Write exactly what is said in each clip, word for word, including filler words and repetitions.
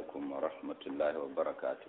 alaikum wa rahmatullahi wa barakatuh.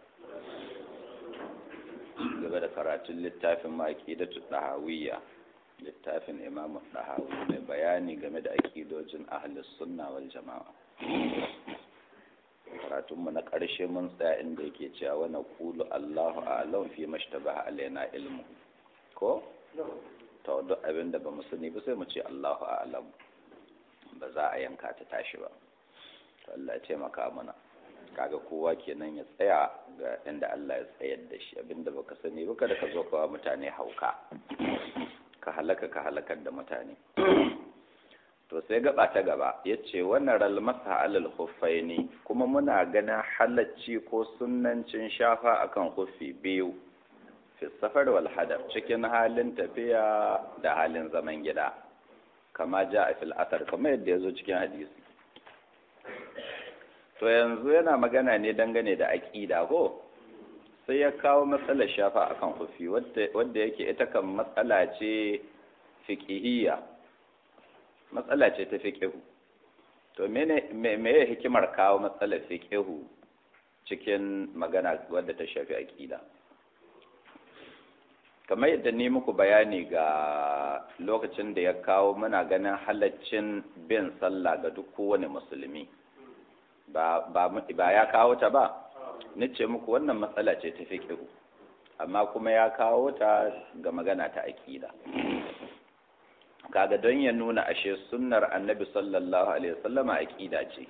Gaba da karatun littafin Aqidatu Dahawiyya, littafin Imam Dahawi mai bayani game da aqidojin Ahlus Sunna wal Jama'a. Karatunmu na ƙarshe mun tsaya inda yake cewa wa naqulu Allahu a'lam fi mashtabaha alaina ilmu. Ko? To duk abin da ba mu sani ba sai mu ce Allahu a'lam. Ba za a yanka ta tashi ba. Allah ya taimaka mana. Kaga kowa kenan ya tsaya ga inda Allah ya tsayar da shi, abinda baka sani ba kada ka zo kawa mutane hauka ka halaka ka halakar da mutane. To sai gaba ta gaba yace wannan ral masa alal khuffaini, kuma muna ganin halacci ko sunnancin shafa akan khuffi biyu fi safar wal hadar, cikin halin tafiya da halin zaman gida, kama ja fil athar, kamar yadda yazo cikin hadisi. To yanzu yana magana ne dangane da aƙida ko sai ya kawo matsalar shafa akan kufi wadda yake ita kan matsala ce fiqhiyya, matsala ce ta fiqhu. To mene meye hikimar kawo matsalar fiqhu cikin magana wadda ta shafi aƙida? Kamar yadda ni muku bayani ga lokacin da ya kawo, muna ganin halaccin bin sallah ga duk kowane musulmi. ba ba ba ya kawo ta ba, nace muku wannan matsala ce ta fiqh, amma kuma ya kawo ta ga magana ta aqida. Kaga don ya nuna ashe sunnar annabi sallallahu alaihi wasallam aqida ce.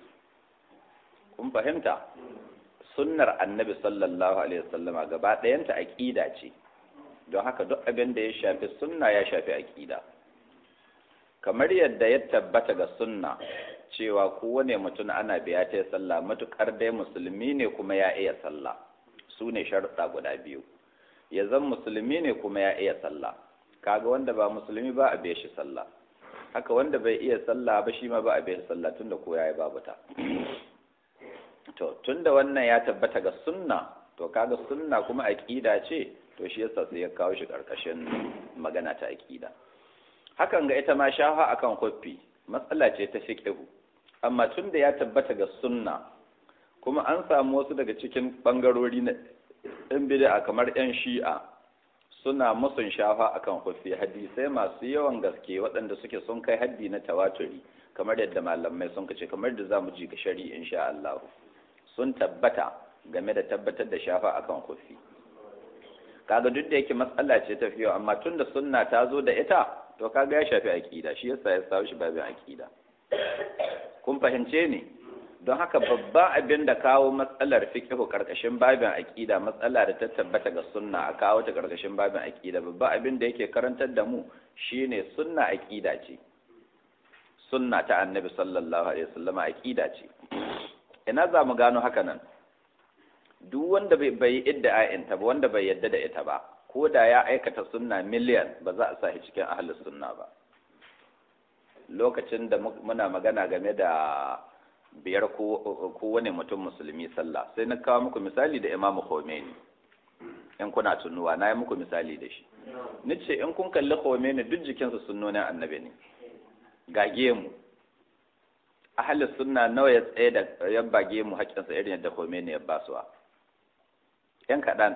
Kun fahimta? Sunnar annabi sallallahu alaihi wasallam gaba ɗayanta aqida ce. Don haka duk abin da ya shafi sunna ya shafi aqida. Kamar yadda ya tabbata ga sunna cewa kowane mutum ana biya ta sallah matukar dai musulmi ne kuma ya iya sallah, su ne sharuɗa guda biyu. Ya zan musulmi ne kuma ya iya sallah, kaga wanda ba musulmi ba a biya shi sallah, haka wanda bai iya sallah ba shi ma ba a biya sallah tunda ko yayi babu ta. To tunda wannan ya tabbata ga sunna, to kaga sunna kuma aqida ce, to shi yasa sai ya kawo shi karkashin magana ta aqida. Hakan ga ita ma shafa akan kuffi matsala ce ta fiqhu, amma tunda ya tabbata ga sunna, kuma an samu wasu daga cikin bangarori na ɗan bid'a kamar ƴan shi'a suna musun shafa akan kuffi, hadisai masu yawan gaske waɗanda suke sun kai haddi na tawaturi, kamar yadda malamai sun kace, kamar da zamu ji ga shari'i insha Allah, sun tabbata game da tabbatar da shafa akan kuffi. Kaga duk da yake matsala ce ta fiye, amma tunda sunna ta zo da ita, to kaga ya shafi aqida, shi yasa ya sawo shi babin aqida. Kun fahimce ni? Don haka babban abin da kawo matsalar fiqhu karkashin babin aqida, matsala da ta tabbata ga sunna a kawo ta karkashin babin aqida, babban abin da yake karantar da mu shine sunna aqida ce. Sunna ta annabi sallallahu alaihi wasallam aqida ce. Ina za mu gano haka nan? Duk wanda bai yi idda'in ta ba, wanda bai yadda da ita ba, ko da ya aikata sunna miliyan, ba za a sa shi cikin ahlus sunna ba. Lokacin da muna magana game da biyar ko wani mutum musulmi sallah, sai na kawo muku misali da Imam Khomeini. In kuna tunuwa, na yi muku misali da shi. Nace in kun kalli Khomeini duk jikinsa sunnonin annabi ne. Gage mu. Ahlus sunna nawa ya tsaye da ya bage mu haƙƙinsa irin yadda Khomeini ya basuwa. Yan kaɗan.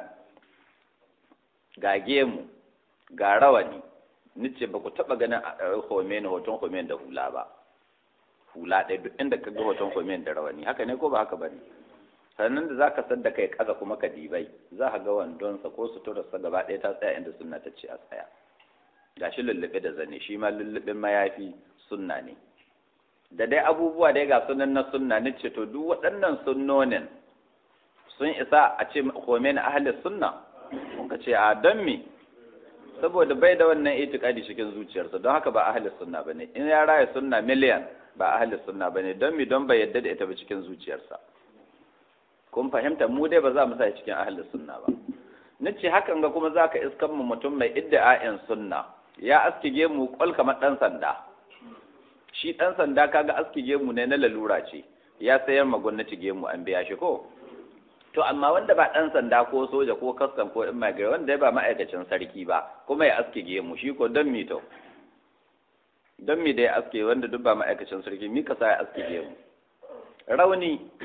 Gage mu, ga rawani. Nice ba ku taɓa ganin Khomeini, hoton Khomeini da hula ba. Hula ɗaya duk inda ka ga hoton Khomeini da rawani, haka ne ko ba haka ba ne? Sannan da za ka sadda kai ƙasa kuma ka dibai, za ka ga wandonsa ko suturarsa gaba ɗaya ta tsaya inda sunna ta ce a tsaya. Ga shi lullube da zane, shi ma lullubin mayafi sunna ne. Da dai abubuwa dai ga sunan na sunna, nice to duk waɗannan sunnonin sun isa a ce Khomeini ahli sunna? Kun ka ce a don me? Saboda bai da wannan itikadi cikin zuciyarsa, don haka ba ahli sunna bane. In ya raya sunna miliyan, ba ahli sunna bane. Don me? Don bai yadda da ita ba cikin zuciyarsa. Kun fahimta? Mu dai ba za mu sa cikin ahli sunna ba. Nace hakan ga kuma zaka iskan mu mutum mai idda'in sunna, ya askige mu kwal kamar dan sanda. Shi dan sanda kaga askige mu ne na lalura ce. Ya sayar ma gwamnati gemu an biya shi ko? To amma wanda ba ɗan sanda ko soja ko kastam ko in magana, wanda ya ba ma'aikacin sarki ba, kuma ya aske gemu, shi ko don mi to? Don mi da ya aske wanda duk ba ma'aikacin sarki, mi ka sa ya aske gemu? Rauni,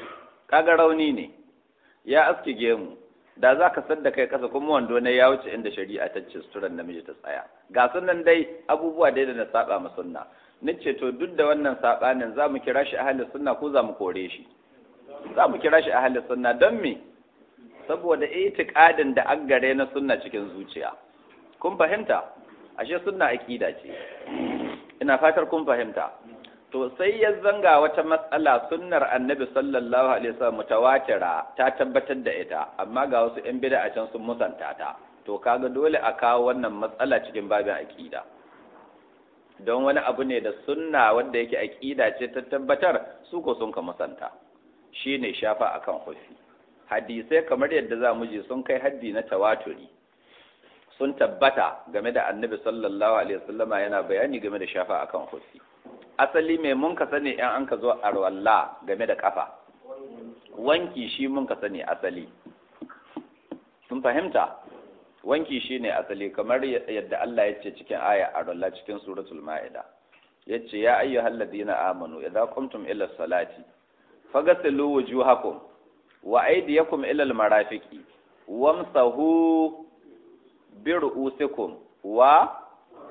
kaga rauni ne ya aske gemu da za ka sadda kai kasa kuma wando ne ya wuce inda shari'a ta ce suturan namiji ta tsaya ga sunan dai abubuwa dai da na saba ma sunna nace to duk da wannan sabanin za mu kira shi ahli sunna ko za mu kore shi za mu kira shi ahli sunna don me saboda itiqadin da aggare na sunna cikin zuciya kun fahimta ashe sunna aqida ce ina fatar kun fahimta to sai ya zanga wata matsala sunnar annabi sallallahu alaihi wasallam mutawatira ta tabbatar da ita amma ga wasu yan bid'a a can sun musanta ta to kaga dole a kawo wannan matsala cikin babin aqida don wani abu ne da sunna wanda yake aqida ce ta tabbatar su ko sun ka musanta shine shafa akan hufi hadisai kamar yadda za mu ji sun kai haddi na tawaturi sun tabbata game da annabi sallallahu alaihi wasallama yana bayani game da shafa akan hufi asali mai mun ka sani in an ka zo arwalla game da kafa wanki shi mun ka sani asali sun fahimta wanki shi ne asali kamar yadda Allah ya ce cikin aya arwalla cikin suratul ma'ida ya ce ya ayyuhal ladina amanu idza qumtum ila salati faghsilu wujuhakum wa aydiyakum ila almarafiqi wamsahu bi ru'usikum wa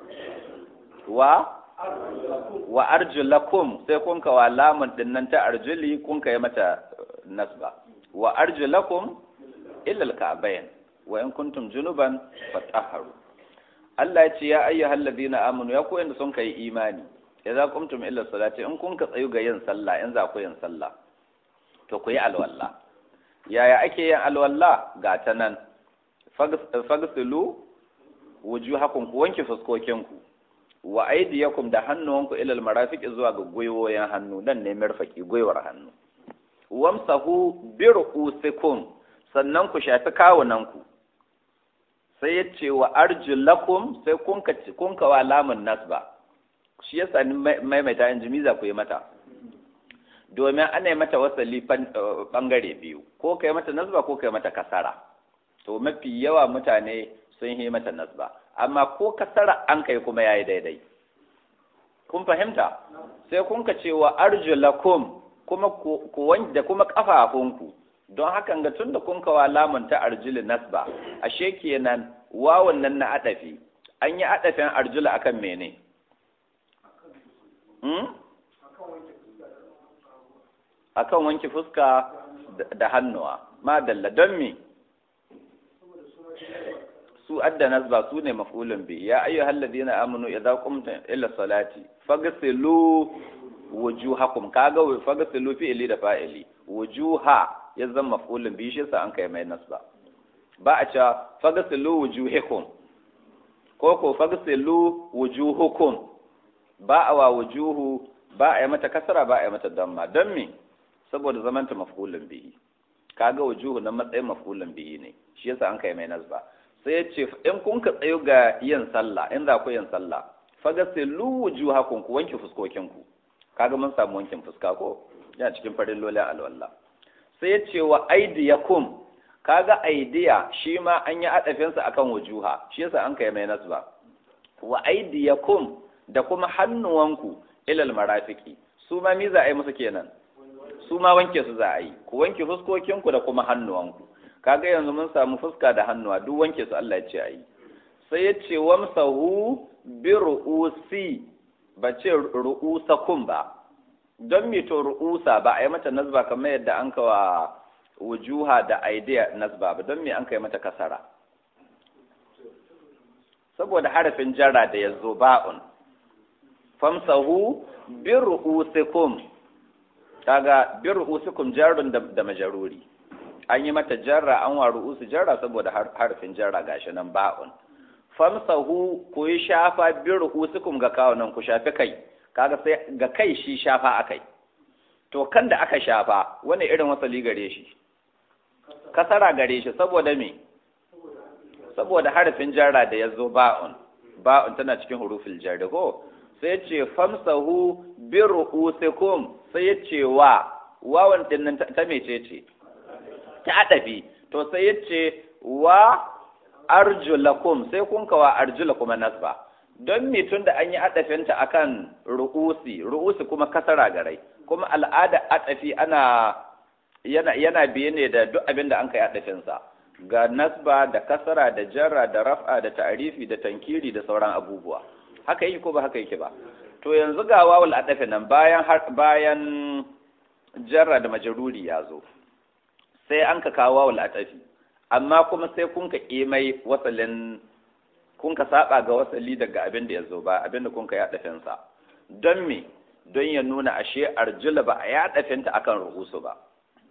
wa wa arjulakum sai kun ka wa lamun dinnan ta arjuli kun ka yi mata nasba wa arjulakum illa alka'bayn wa in kuntum junuban fatahharu Allah ya ce ya ayyuhal ladina amanu ya ku inda sun kai imani idza qumtum illa salati in kun ka tsayu ga yin sallah in za ku yin sallah to ku yi alwala yaya ake yin alwala ga ta nan fagsilu wujuhakum ku wanke fuskokinku wa aydiyakum da hannuwanku ila almarafiq zuwa ga gwiwoyin hannu dan ne mirfaki gwiwar hannu wamsahu bi ru'usikum sannan ku shafi kawunanku sai ya ce wa arjulakum sai kun ka kun ka wa lamun nasba shi yasa ni maimaita in jimiza ku yi mata domin ana yi mata wasali bangare biyu ko kai mata nasba ko kai mata kasara to mafi yawa mutane sun yi mata nasba amma ko kasara an kai kuma yayi daidai kun fahimta sai kun ka cewa arjulakum kuma ku wanke da kuma kafafunku don hakan ga tunda kun kawa lamun ta arjuli nasba ashe kenan wawan nan na adafi an yi adafin arjula akan mene hmm? akan wanke fuska da hannuwa madalla don me su adda nasba su ne maf'ulun bi ya ayyuhal ladina amanu idza qumtum ila salati faghsilu wujuhakum kaga faghsilu fi'li da fa'ili wujuha ya zama maf'ulun bi shi sa an kai mai nasba ba a cewa faghsilu wujuhakum ko ko faghsilu wujuhukum ba a wa wujuhu ba a yi mata kasara ba a yi mata damma don me saboda zamanta maf'ulun bihi kaga wujuhu na matsayin maf'ulun bihi ne shi yasa an kai mai nasba sai ya ce in kun ka tsayo ga yin sallah in za ku yin sallah fagasilu wujuhakum ku wanke fuskokinku kaga mun samu wankin fuska ko yana cikin farin lolin alwala sai ya ce wa aidiyakum kaga aidiya shi ma an yi adafin sa akan wujuha shi yasa an kai mai nasba wa aidiyakum da kuma hannuwanku ilal marafiqi su ma mi za a yi musu kenan su ma wanke su za a yi ku wanke fuskokinku da kuma hannuwanku kaga yanzu mun samu fuska da hannuwa duk wanke su Allah ya ce ayi sai ya ce wamsahu bi ru'usi ba ce ru'usakum ba don me to ru'usa ba a yi mata nasba kamar yadda an kawa wujuha da idea nasba ba don me an kai mata kasara saboda harafin jarra da yazo ba'un famsahu bi ru'usikum kaga bi ru'usikum jarrun da, da majaruri an yi mata jarra an wa ru'usu jarra saboda harfin jarra gashi nan ba'un famsahu ku yi shafa bi ru'usikum ga kawunan ku shafi kai kaga sai ga kai shi shafa akai to kan da aka shafa wani irin wasali gare shi kasara gare shi saboda me saboda harfin jarra da yazo ba'un ba'un tana cikin hurufil jarri ko sai ce famsahu bi ru'usikum sai ya ce wa wawan din nan ta mece ce ta adabi to sai ya ce wa arjulakum sai kun kawa arjulakum nasba don me tunda an yi adafinta akan ru'usi ru'usi kuma kasara garai kuma al'ada adafi ana yana yana biye ne da duk abin da an kai adafin sa ga nasba da kasara da jarra da raf'a da ta'rifi da tankiri da sauran abubuwa haka yake ko ba haka yake ba to yanzu ga wawul adafi nan bayan bayan jarra da majruri ya zo sai an ka kawo wawul adafi amma kuma sai kun ka mai wasalin kun ka saba ga wasali daga abin da ya zo ba abin da kun ka ya adafin sa don me don ya nuna ashe arjula ba a ya adafinta akan ruhusu ba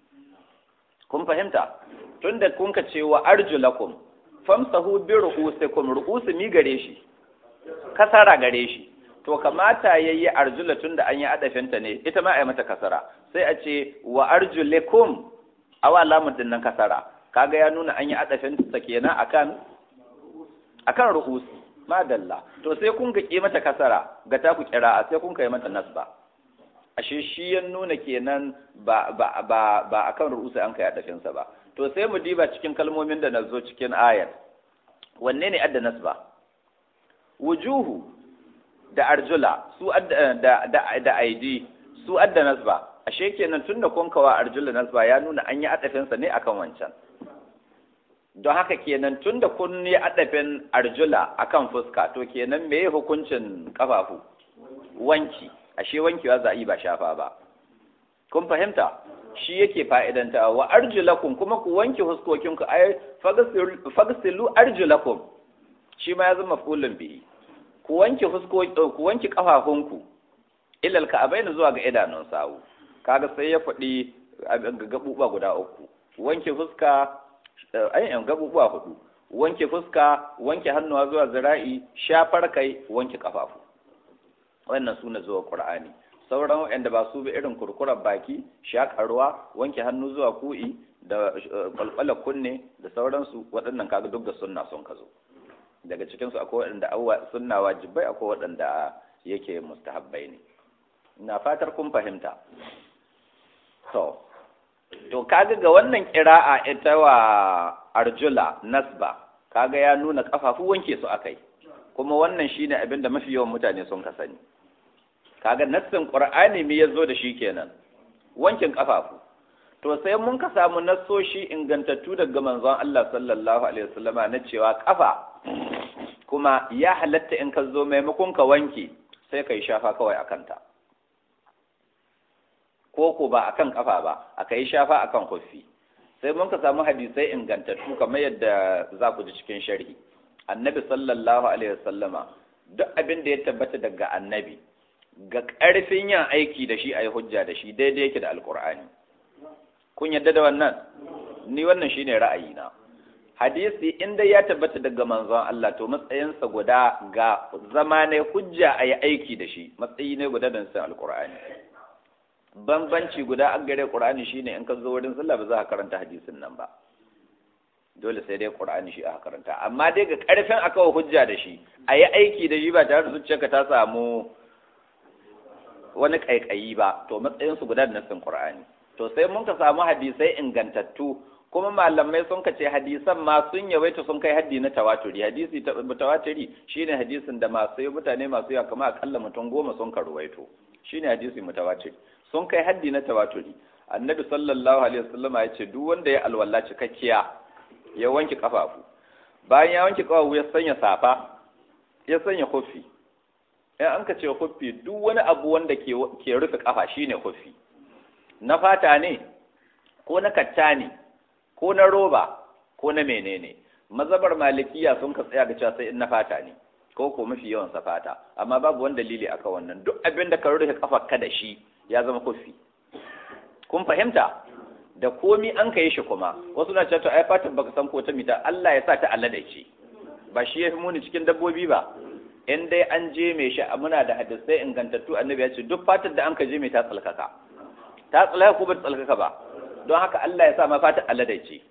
kun fahimta tunda kun ka ce wa arjulakum famsahu bi ruhusikum ruhusu mi gare shi kasara gare shi to kamata yayi arjula tunda an yi adafinta ne ita ma a yi mata kasara sai a ce wa arjulikum awa lamun din nan kasara kaga ya nuna an yi adafinta kenan akan akan ruhusi madalla to sai kun ga mata kasara ga ta ku kira'a sai kun kai mata nasba ashe shi ya nuna kenan ba ba ba ba akan ru'usa an kai adafin sa ba to sai mu diba cikin kalmomin da nazo cikin ayat wanne ne adda nasba wujuhu da arjula su adda da da, da aidi su adda nasba ashe kenan tunda kun kawa arjula nasba ya nuna an yi adafin sa ne akan wancan don haka kenan tunda kun yi adafin arjula akan fuska to kenan meye hukuncin kafafu wanki ashe wankewa za a yi ba shafa ba kun fahimta shi yake fa'idanta wa arjulakum kuma ku wanke huskokinku ay fagsilu arjulakum shi ma ya zama maf'ulun bihi ku wanke huskoki ku wanke kafafunku ilal ka'abain zuwa ga idanun sawu kaga sai ya faɗi gabubuwa guda uku wanke fuska ayyan gabubuwa hudu wanke fuska wanke hannuwa zuwa zira'i shafar kai wanke kafafu wannan suna zuwa Qur'ani sauran wanda ba su bi irin kurkurar baki shakarwa wanke hannu zuwa ku'i da kwalkwala kunne da sauransu waɗannan kaga duk da sunna sun kazo daga cikin su akwai waɗanda awwa sunna wajibai akwai waɗanda yake mustahabbai ne ina fatar kun fahimta to to kaga ga wannan qira'a ita wa arjula nasba kaga ya nuna kafafu wanke su akai kuma wannan shine abin da mafi yawan mutane sun ka sani kaga nassin qur'ani me yazo da shi kenan wankin kafafu to sai mun ka samu nassoshi ingantattu daga manzon Allah sallallahu alaihi wasallama na cewa kafa kuma ya halatta in ka zo maimakon ka wanke sai kai shafa kawai akan ta ko ko ba akan kafa ba akai shafa akan kuffi sai mun ka samu hadisai ingantattu kamar yadda za ku ji cikin sharhi annabi sallallahu alaihi wasallama duk abin da ya tabbata daga annabi ga ƙarfin yin aiki da shi a yi hujja da shi daidai yake da alƙur'ani kun yadda da wannan ni wannan shine ra'ayina hadisi inda ya tabbata daga manzon Allah to matsayinsa guda ga zama ne hujja a yi aiki da shi matsayi ne guda da san alƙur'ani bambanci guda an gare ƙur'ani shine in ka zo wurin sallah ba za ka karanta hadisin nan ba dole sai dai Qur'ani shi aka karanta amma dai ga karfin aka hujja da shi a yi aiki da shi ba tare da zuciyarka ta samu wani kaikayi ba to matsayin su guda da nassin Qur'ani to sai mun ka samu hadisai ingantattu kuma malamai sun ka ce hadisan ma sun yawaita sun kai haddi na tawaturi hadisi ta tawaturi shine hadisin da masu mutane masu yawa kamar akalla mutum goma sun ka ruwaito shine hadisi mutawatir sun kai haddi na tawaturi annabi sallallahu alaihi wasallam ya ce duk wanda ya alwala cikakkiya ya wanke kafafu bayan ya wanke kafafu ya sanya safa ya sanya khuffi in an ka ce khuffi duk wani abu wanda ke ke rufe kafa shine khuffi na fata ne ko na katta ne ko na roba ko na menene mazhabar malikiya sun ka tsaya ga cewa sai in na fata ne ko ko mafi yawan sa fata amma babu wani dalili aka wannan duk abin da ka rufe kafarka da shi ya zama khuffi kun fahimta da komi an ka yi shi kuma wasu na cewa ai fatan baka san ko ta mita Allah ya sa ta Allah da ce ba shi yafi muni cikin dabbobi ba in dai an je mai shi muna da hadisai ingantattu annabi ya ce duk fatar da an ka je mai ta tsalkaka ta tsalkaka ko ba ta tsalkaka ba don haka Allah ya sa ma fatar Allah da ce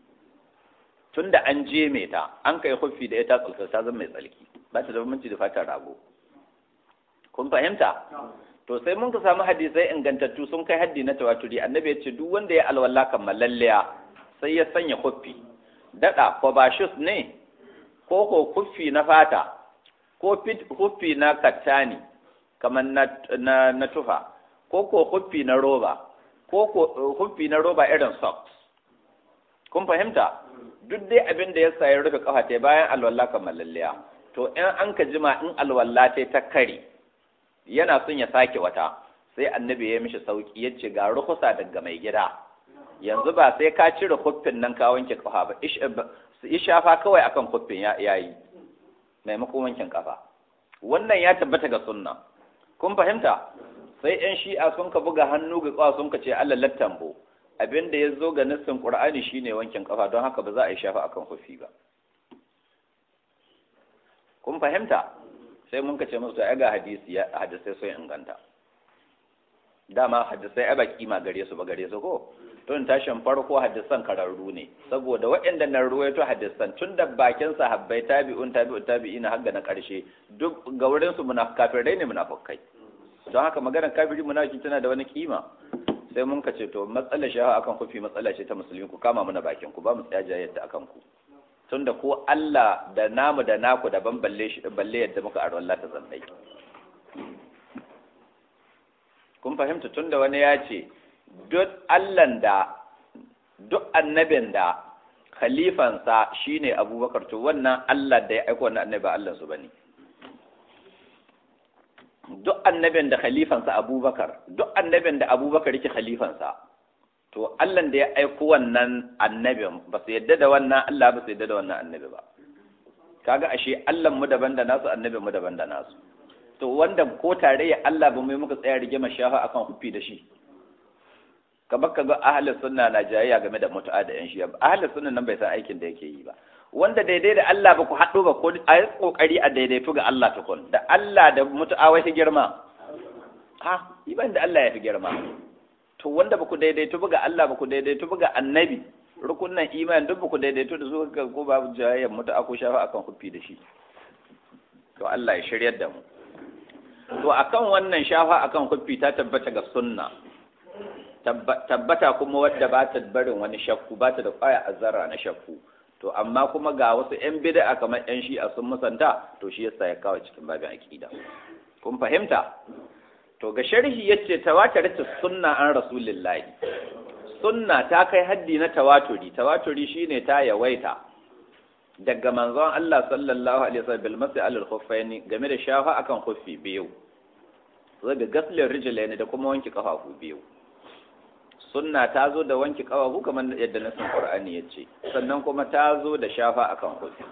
tunda an je mai ta an kai huffi da ita tsalkaka ta zama mai tsalki ba ta da bambanci da fatar rago kun fahimta to sai mun ka samu hadisai ingantattu sun kai haddi na tawaturi annabi ya ce duk wanda ya alwala kammalalliya sai ya sanya kuffi dada ko bashus ne ko ko kuffi na fata ko fit kuffi na kattani kamar na, na na tufa ko ko kuffi na roba ko ko huffi na roba irin socks kun fahimta duk dai abin da ya sa ya rufe kafa ta bayan alwala kamalalliya to in an ka jima in alwala ta ta kare yana son ya sake wata sai annabi ya mishi sauki ya ce ga rukusa daga mai gida yanzu ba sai ka cire huffin nan ka wanke kafa ba yi shafa kawai akan huffin ya yi maimakon wankin kafa wannan ya tabbata ga sunna kun fahimta sai yan shi'a sun ka buga hannu ga kawa sun ka ce Allah lattambo abin da ya zo ga nassin qur'ani shine wankin kafa don haka ba za a yi shafa akan huffi ba kun fahimta sai mun ka ce musu ai ga hadisi ya hadisai sun inganta dama hadisai ai ba kima gare su ba gare su ko tun tashin farko hadisan kararru ne saboda waɗanda na ruwaito hadisan tun da bakin sahabbai tabi'un tabi'un tabi'ina har ga na ƙarshe duk ga wurin su munafikai ne munafikai don haka maganar kafiri munafiki tana da wani kima sai mun kace to matsalar shaha akan kufi matsala ce ta musulmi ku kama muna bakin ku ba mu tsaya jayyar akan ku tunda ko Allah da namu da naku daban balle shi balle yadda muka aro Allah ta zannai kun fahimta tunda wani ya ce duk Allahn da duk annabin da khalifansa shine Abubakar to wannan Allah da ya aika wannan annabi Allah su bane duk annabin da khalifansa Abubakar duk annabin da Abubakar yake khalifansa to Allah da ya aika wannan annabin ba su yadda da wannan Allah ba su yadda da wannan annabi ba kaga ashe Allah mu daban da nasu annabi mu daban da nasu to wanda ko tarayya Allah ba mai muka tsaya rige mashafa akan hufi da shi kamar ka ga ahlus sunna na jayayya game da mutu'a da yan shiya ahlus sunna nan bai san aikin da yake yi ba wanda daidai da Allah ba ku haɗo ba ko a yi kokari a daidaitu ga Allah tukun da Allah da mutu'a wai fi girma ha iban da Allah ya fi girma to wanda ba ku daidaitu ba ga Allah ba ku daidaitu ba ga annabi rukunan iman duk ba ku daidaitu da su ga ko babu jayayya mutu'a ko shafa akan kufi da shi to Allah ya shiryar da mu to akan wannan shafa akan kufi ta tabbata ga sunna tabbata kuma wadda ba ta barin wani shakku ba ta da kwaya azara na shakku to amma kuma ga wasu yan bid'a kamar yan shi'a sun musanta to shi yasa ya kawo cikin babin aqida kun fahimta to ga sharhi yace tawatarat sunna an rasulillahi sunna ta kai haddi na tawaturi tawaturi shine ta yawaita daga manzon Allah sallallahu alaihi wasallam bil mas'i al khuffaini game da shafa akan khuffi biyu zai ga gaslin rijlaini da kuma wanki kafafu biyu sunna ta zo da wanki kawabu kamar yadda nasin Qur'ani ya ce sannan kuma ta zo da shafa akan hufi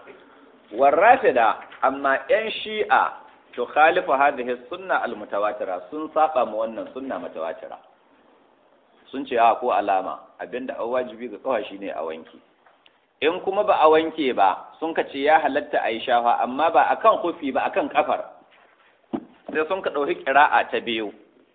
warrafida amma yan shi'a to khalifu hadhihi sunna almutawatira sun saba mu wannan sunna mutawatira sun ce a ko alama abinda an wajibi ga kawai shine a wanki in kuma ba a wanke ba sun ka ce ya halatta a yi shafa amma ba akan hufi ba akan kafar sai sun ka ɗauki ƙira'a ta biyu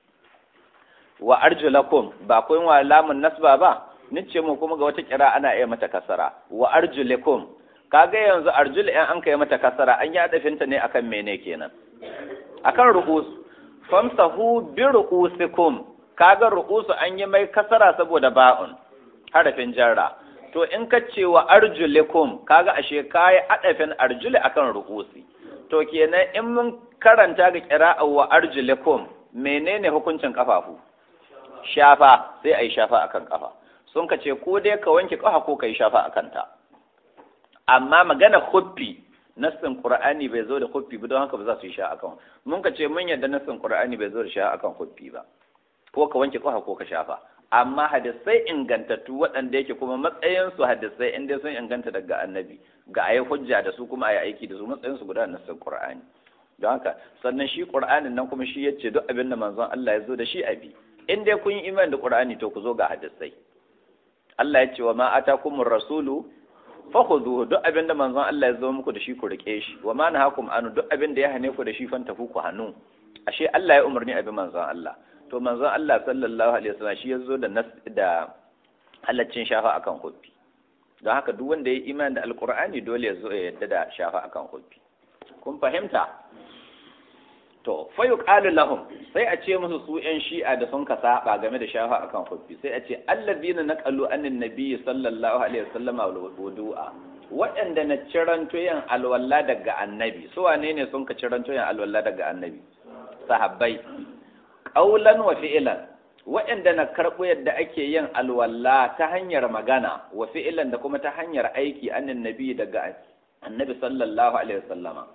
wa arjulakum ba kun wa lamun nasba ba nice mu kuma ga wata kira ana iya mata kasara wa arjulakum kaga yanzu arjul in an kai mata kasara an ya dafinta ne akan mene kenan akan ru'us famsahu bi ru'usikum kaga ru'usu an yi mai kasara saboda ba'un harafin jarra to in ka ce wa arjulakum kaga ashe kai adafin arjuli akan ru'usi to kenan in mun karanta ga qira'a wa arjulakum menene hukuncin kafafu shafa sai a yi shafa akan kafa sun ka ce ko dai ka wanke kafa ko ka yi shafa akan ta amma magana huffi nassin qur'ani bai zo da huffi ba don haka ba za su yi shafa akan mun ka ce mun yadda nassin qur'ani bai zo da shafa akan huffi ba ko ka wanke kafa ko ka shafa amma hadisai ingantattu waɗanda yake kuma matsayin su hadisai inda sun inganta daga annabi ga ayi hujja da su kuma ayi aiki da su matsayin su guda nassin qur'ani don haka sannan shi qur'anin nan kuma shi yace duk abin da manzon Allah ya zo da shi abi in dai kun yi imani da Qur'ani to ku zo ga hadisai Allah ya ce wa ma atakumur rasulu fakhudhuhu duk abinda manzon Allah ya zo muku da shi ku rike shi wa ma nahakum anu duk abinda ya hane ku da shi fantafu ku hannu ashe Allah ya umarni abin manzon Allah to manzon Allah sallallahu alaihi wasallam shi ya zo da nas da halaccin shafa akan huffi don haka duk wanda ya yi imani da alqur'ani dole ya zo ya yadda da shafa akan huffi kun fahimta to fa yuqalu lahum sai a ce musu su yan shi'a da sun ka saba game da shafa akan huffi sai a ce allazina naqalu annin nabiy sallallahu alaihi wasallam wudu'a waɗanda na ciranto yan alwala daga annabi su wane ne sun ka ciranto yan alwala daga annabi sahabbai qaulan wa fi'lan waɗanda na karɓo yadda ake yin alwala ta hanyar magana wa fi'ilan da kuma ta hanyar aiki annin nabi daga annabi sallallahu alaihi wasallama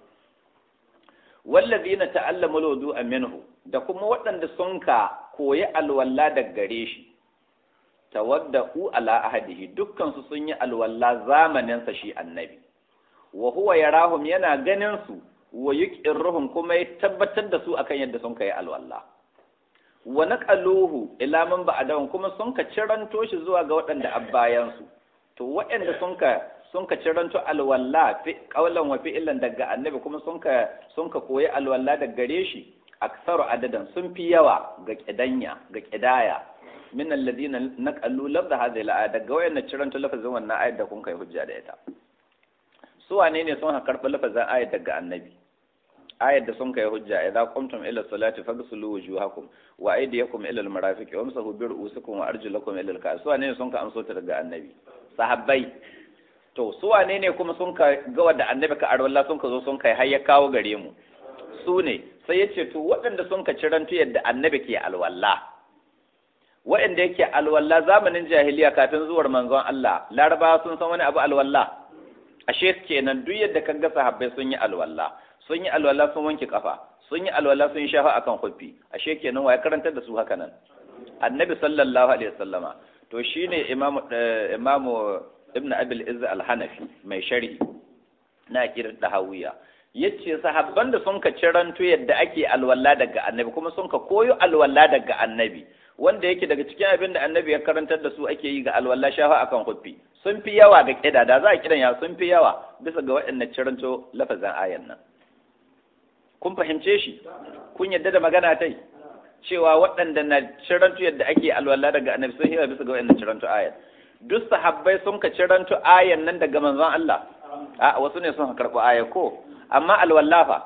wallazina ta'allamu alwudu'a minhu da kuma waɗanda sun ka koyi alwala daga gare shi tawadda'u ala ahadihi dukkan su sun yi alwala zamanin sa shi annabi wa huwa yarahum yana ganin su wa yuqirruhum kuma ya tabbatar da su akan yadda sun kai alwala wa naqaluhu ila man ba'dahu kuma sun ka ciranto shi zuwa ga waɗanda abbayan su to waɗanda sun ka sun ka ciranto alwala fi qawlan wa fi'lan daga annabi kuma sun ka sun ka koyi alwala daga gare shi aksaru adadan sun fi yawa ga kidanya ga kidaya min alladhina naqalu lafza hadhihi al-ayat daga wayannan ciranto lafazin wannan ayat da kun kai hujja da ita su wane ne sun karɓi lafazin ayat daga annabi ayat da sun kai hujja idza qumtum ila salati faghsilu wujuhakum wa aydiyakum ila al-marafiqi wamsahu bi ru'usikum wa arjulakum ila al-ka'b su wane ne sun ka amso ta daga annabi sahabbai to su wane ne kuma sun ka ga wanda annabi ka arwalla sun ka zo sun kai har ya kawo gare mu su ne sai ya ce to waɗanda sun ka cirantu yadda annabi ke alwalla waɗanda yake alwalla zamanin jahiliya kafin zuwar manzon Allah larabawa sun san wani abu alwalla ashe kenan duk yadda kan ga sahabbai sun yi alwalla sun yi alwala sun wanke kafa sun yi alwala sun shafa akan kufi ashe kenan wa ya karantar da su haka nan annabi sallallahu alaihi wasallama to shine imamu imamu ibnu abil izz al-hanafi mai sharhi na kirin dahawiya yace sahabban da sun ka ciranto yadda ake alwala daga annabi kuma sun ka koyo alwala daga annabi wanda yake daga cikin abin da annabi ya karantar da su ake yi ga alwala shafa akan kufi sun fi yawa ga kida da za a kidan ya sun fi yawa bisa ga waɗannan ciranto lafazan ayan nan kun fahimce shi kun yadda da magana tai cewa waɗanda na ciranto yadda ake alwala daga annabi sun yawa bisa ga waɗannan ciranto ayan duk sahabbai sun ka ciranto ayan nan daga manzon Allah a wasu ne sun karɓo aya ko amma alwala fa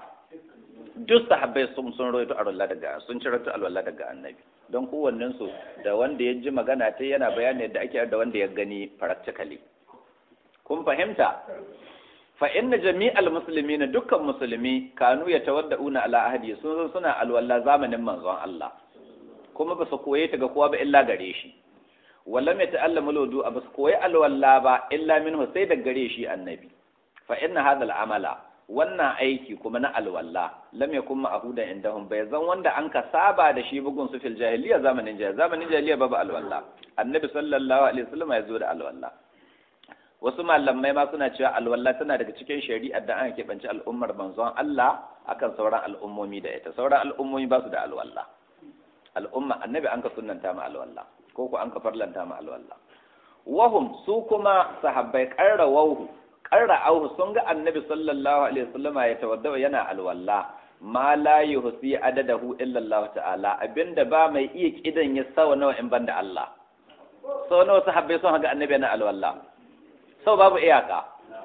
duk sahabbai sun sun roito alwala daga sun ciranto alwala daga annabi don kowannen su da wanda ya ji magana tai yana bayani yadda ake da wanda ya gani practically kun fahimta fa inna jami'al muslimin dukkan musulmi kanu yatawadda'una ala ahadi sun san suna alwala zamanin manzon Allah kuma ba su koye ta ga kowa ba illa gare shi wallam yata'allamu alwudu ba su koyi alwala ba illa minhu sai da gare shi annabi fa inna hadha al'amala wannan aiki kuma na alwala lam yakun ma'hudan indahum bai zan wanda an ka saba da shi bugun su fil jahiliya zamanin jahiliya zamanin jahiliya babu alwala annabi sallallahu alaihi wasallam ya zo da alwala wasu malamai ma suna cewa alwala tana daga cikin shari'ar da an keɓance al'ummar manzon Allah akan sauran al'ummomi da ita sauran al'ummomi ba su da alwala al'umma annabi an ka sunnanta ma alwala ko ko an ka farlanta ma alwala wahum su kuma sahabbai qarrawahu qarra'ahu sun ga annabi sallallahu alaihi wasallama ya tawadda yana alwala ma la yuhsi adadahu illa Allah ta'ala abinda ba mai iya kidan ya sawa nawa in banda Allah sau nawa sahabbai sun ga annabi yana alwala sau babu iyaka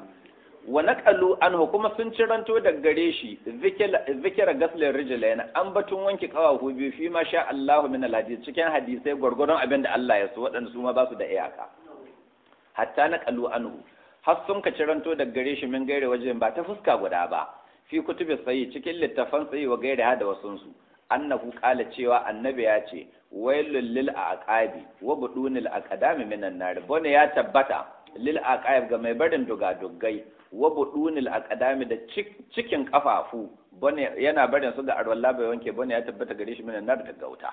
wa naqalu anhu kuma sun ciranto daga gare shi zikira gaslin rijlain an batun wanke kawahu biyu fi ma sha Allah min alhadith cikin hadisai gurgurdon abin da Allah ya so waɗanda su ma ba su da iyaka hatta naqalu anhu har sun ka ciranto daga gare shi min gaire wajen ba ta fuska guda ba fi kutubi sayi cikin littafan sayi wa gaire da wasun su annahu qala cewa annabi ya ce wailul lil aqabi wa budunil aqdami minan nar bone ya tabbata lil aqaib ga mai barin dugadugai wa budunil aqdami da cikin kafafu bane yana barin su ga arwalla bai wanke bane ya tabbata gare shi minan nar daga wuta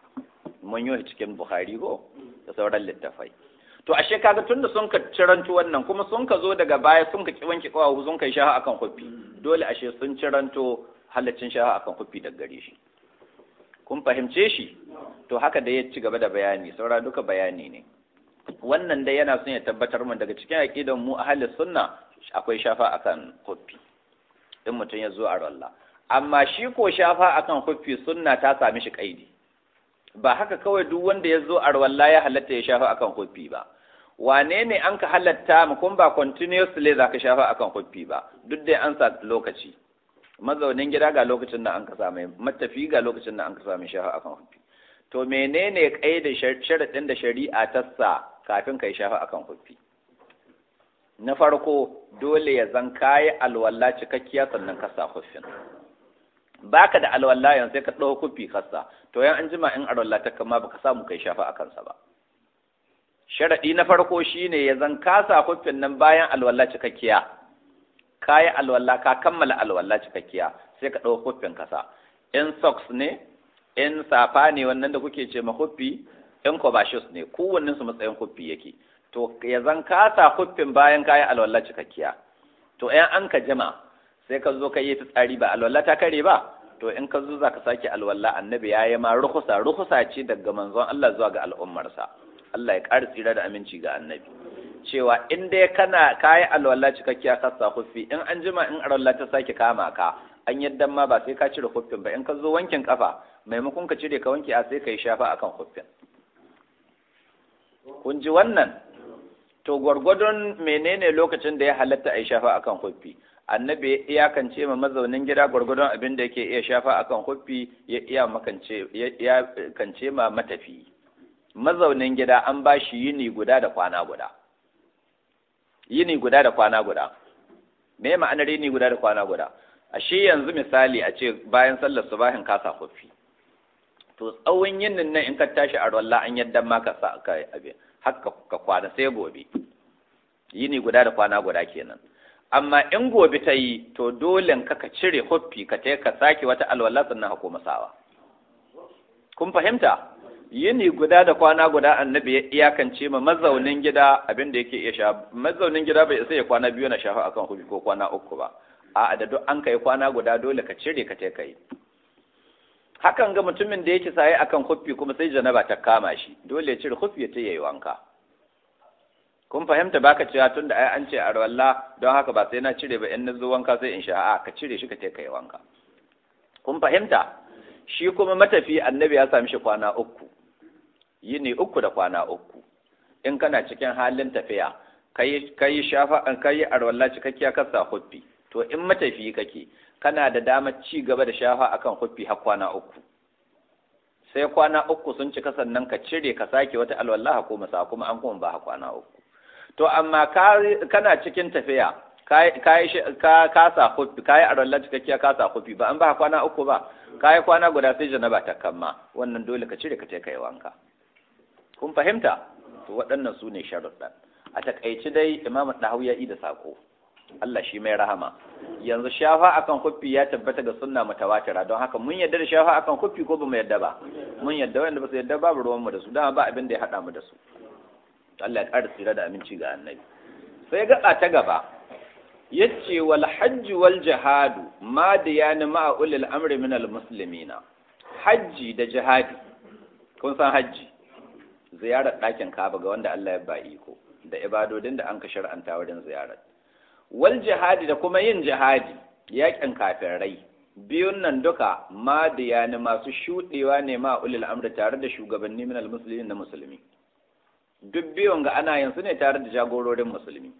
mun yi cikin bukhari ko da sauran littafai to ashe kaga tunda sun ka ciranto wannan kuma sun ka zo daga baya sun ka ki wanke kafafu sun kai shaha akan kufi dole ashe sun ciranto halaccin shaha akan kufi daga gare shi kun fahimce shi to haka da ya ci gaba da bayani saura duka bayani ne wannan dai yana son ya tabbatar mun daga cikin aqidan mu ahlus sunna akwai shafa akan kufi in mutum ya zo a ralla amma shi ko shafa akan kufi sunna ta sami shi kaidi ba haka kawai duk wanda ya zo a ralla ya halatta ya shafa akan kufi ba wane ne an ka halatta mu kun ba continuously zaka shafa akan kufi ba duk dai an sa lokaci mazaunin gida ga lokacin da an ka samu matafi ga lokacin da an ka samu shafa akan kufi to menene kaida sharadin da shari'a ta sa kafin kai shafa akan kufi na farko dole ya zan kayi alwala cikakkiya sannan ka sa kufin baka da alwala yanzu sai ka ɗau kufi kasa to yan an jima in alwala ta kama baka samu kai shafa a kansa ba. Sharaɗi na farko shine ya zan kasa kufin nan bayan alwala cikakkiya, kayi alwala ka kammala alwala cikakkiya sai ka ɗau kufin kasa. In socks ne, in safa ne wannan da kuke ce ma kufi, in ko ba shoes ne, kowannen su matsayin kufi yake. To ya zan kasa kufin bayan kayi alwala cikakkiya. To yan an ka jima sai ka zo ka yi fitsari ba alwala ta kare ba, to in ka zo za ka sake alwala annabi ya yi ma rukusa rukusa ce daga manzon Allah zuwa ga al'ummarsa. Allah ya ƙara tsira da aminci ga annabi cewa in dai kana kayi alwala cikakkiya ka sa hufi in an jima in alwala ta sake kama ka an yadda ma ba sai ka cire hufin ba in ka zo wankin kafa maimakon ka cire ka wanke a sai ka yi shafa akan hufin. Kun ji wannan? To gwargwadon menene lokacin da ya halatta a yi shafa akan hufi? Annabi ya iyakance ma mazaunin gida gwargwadon abin da yake iya shafa akan hufi ya iya makance ya kance ma matafi. Mazaunin gida an ba shi yini guda da kwana guda. Yini guda da kwana guda. Me ma'anar yini guda da kwana guda? A shi yanzu misali a ce bayan sallar subahin ka sa hufi. To tsawon yinin nan in ka tashi a rawalla an yadda ma ka sa ka abin haka ka kwana sai gobe. Yini guda da kwana guda kenan. Amma in gobe ta yi to dole ka ka cire hufi ka ta ka sake wata alwala sannan ka koma sawa. Kun fahimta? Yini guda da kwana guda annabi ya iyakance ma mazaunin gida abin da yake iya sha mazaunin gida bai isa ya kwana biyu na shafa akan hufi ko kwana uku ba a da duk an kai kwana guda dole ka cire ka tai kai. Hakan ga mutumin da yake saye akan hufi kuma sai janaba ta kama shi dole ya cire hufi ya ta yayi wanka. Kun fahimta baka cewa tunda ai an ce a rawalla don haka ba sai na cire ba in na zo wanka sai in sha a ka cire shi ka tai kai wanka. Kun fahimta? Shi kuma matafi annabi ya sami shi kwana uku. Yini uku da kwana uku in kana cikin halin tafiya kai kai shafa an kai arwalla cikakkiya ka sa huffi to in matafi kake kana da damar ci gaba da shafa akan huffi har kwana uku sai kwana uku sun cika sannan ka cire ka sake wata alwalla ko masa kuma an kuma ba kwana uku to amma ka kana cikin tafiya kai kai ka ka sa huffi kai arwalla cikakkiya ka sa huffi ba an ba kwana uku ba kai kwana guda sai janaba ta kamma wannan dole ka cire ka tai kai wanka. Kun fahimta? To waɗannan su ne sharuɗan. A taƙaice dai Imam Dahawi ya yi da sako. Allah shi mai rahama. Yanzu shafa akan huffi ya tabbata ga sunna mutawatira don haka mun yadda da shafa akan huffi ko ba mu yadda ba? Mun yadda wanda ba su yadda babu ruwan mu da su dama ba abin da ya haɗa mu da su. Allah ya ƙara tsira da aminci ga Annabi. Sai gaba ta gaba. Yace wal hajj wal jihadu ma diyani ma ulil amri min al muslimina. Hajji da jihadi. Kun san hajji? Ziyarar ɗakin Ka'aba ga wanda Allah ya ba iko da ibadodin da an ka shar'anta wurin ziyarar. Wal jihadi da kuma yin jihadi yakin kafirai biyun nan duka madiyani masu shuɗewa ne ma ulil amri tare da shugabanni min almuslimin na musulmi. Duk biyun ga ana yin su ne tare da jagororin musulmi.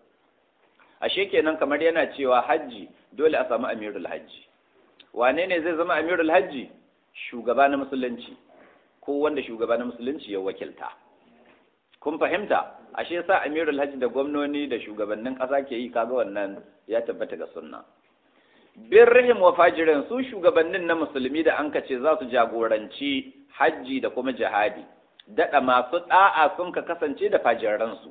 Ashe kenan kamar yana cewa hajji dole a samu amirul hajji. Wane ne zai zama amirul hajji? Shugaba na musulunci. Ko wanda shugaba na musulunci ya wakilta. Kun fahimta? Ashe sa amirul hajji da gwamnoni da shugabannin ƙasa ke yi kaga wannan ya tabbata ga sunna. Birrihim wa fajirin su shugabannin na musulmi da an kace za su jagoranci hajji da kuma jihadi. Daɗa masu ɗa'a sun ka kasance da fajiransu.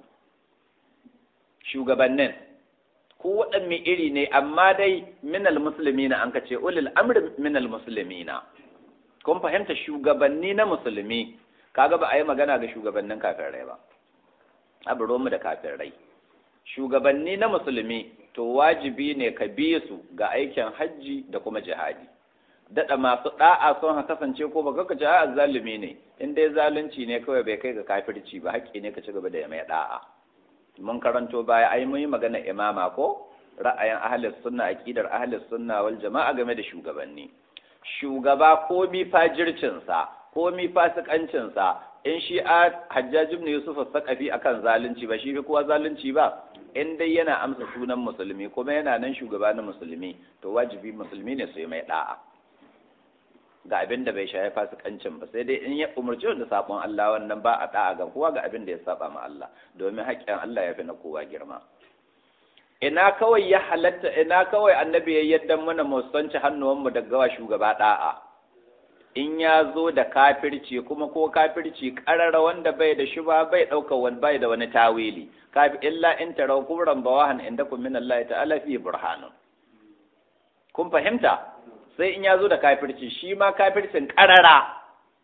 Shugabannin ko waɗanne iri ne amma dai minal muslimina an kace ulil amri minal muslimina. Kun fahimta shugabanni na musulmi kaga ba a yi magana ga shugabannin kafirai ba abu mu da kafirai shugabanni na musulmi to wajibi ne ka bi su ga aikin hajji da kuma jihadi daɗa masu ɗa'a sun ha kasance ko ba kaka ce a zalumi ne in dai zalunci ne kawai bai kai ga kafirci ba haƙƙi ne ka ci gaba da mai ɗa'a mun karanto baya ai mun yi magana imama ko ra'ayin ahlus sunna aqidar ahlus sunna wal jama'a game da shugabanni shugaba ko mi fajircinsa ko mi fasikancinsa in shi a Hajjaj ibn Yusuf as-Saqafi akan zalunci ba shi fi kowa zalunci ba in dai yana amsa sunan musulmi kuma yana nan shugaba na musulmi to wajibi musulmi ne su yi mai da'a ga abin da bai shafi fasikancin ba sai dai in ya umarci da sabon Allah wannan ba a da'a ga kowa ga abin da ya saba ma Allah domin haƙƙin Allah ya fi na kowa girma ina kawai ya halatta ina kawai annabi ya yadda mana mu sanci hannuwanmu daga wa shugaba da'a in ya zo da kafirci kuma ko kafirci karara wanda bai da shuba bai ɗaukar wani bai da wani tawili kafi illa in tarau kubran bawahan indakum min Allah ta'ala fi burhanun kun fahimta sai in ya zo da kafirci shi ma kafircin karara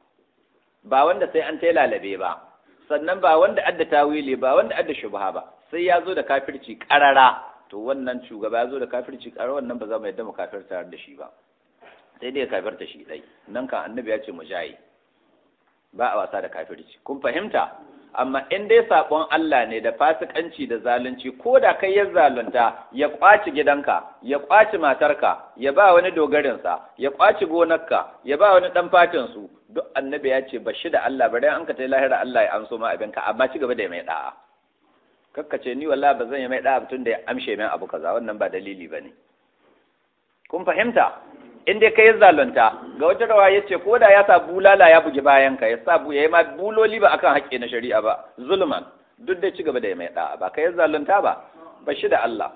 ba wanda sai an tai lalabe ba sannan ba wanda adda tawili ba wanda adda shubha ba sai ya zo da kafirci karara to wannan shugaba ya zo da kafirci karara wannan ba za mu yadda mu kafirta da shi ba sai dai kafirta shi dai nan kan annabi ya ce mu jayi ba a wasa da kafirci kun fahimta amma in dai sabon Allah ne da fasikanci da zalunci ko da kai ya zalunta ya kwaci gidanka ya kwaci matarka ya ba wani dogarinsa ya kwaci gonarka ya ba wani dan fatin su duk annabi ya ce bashi da Allah bare an ka tai lahira Allah ya amso ma abinka amma ci gaba da mai da'a kakkace ni wallahi ba zan yi mai da'a tun da ya amshe min abu kaza wannan ba dalili bane kun fahimta in dai kai zalunta ga wata rawa yace ko da ya sa bulala ya bugi bayan ka ya sa bu yayi ma buloli ba akan haƙƙi na shari'a ba zulman duk da ci gaba da mai da'a ba kai zalunta ba ba shi da Allah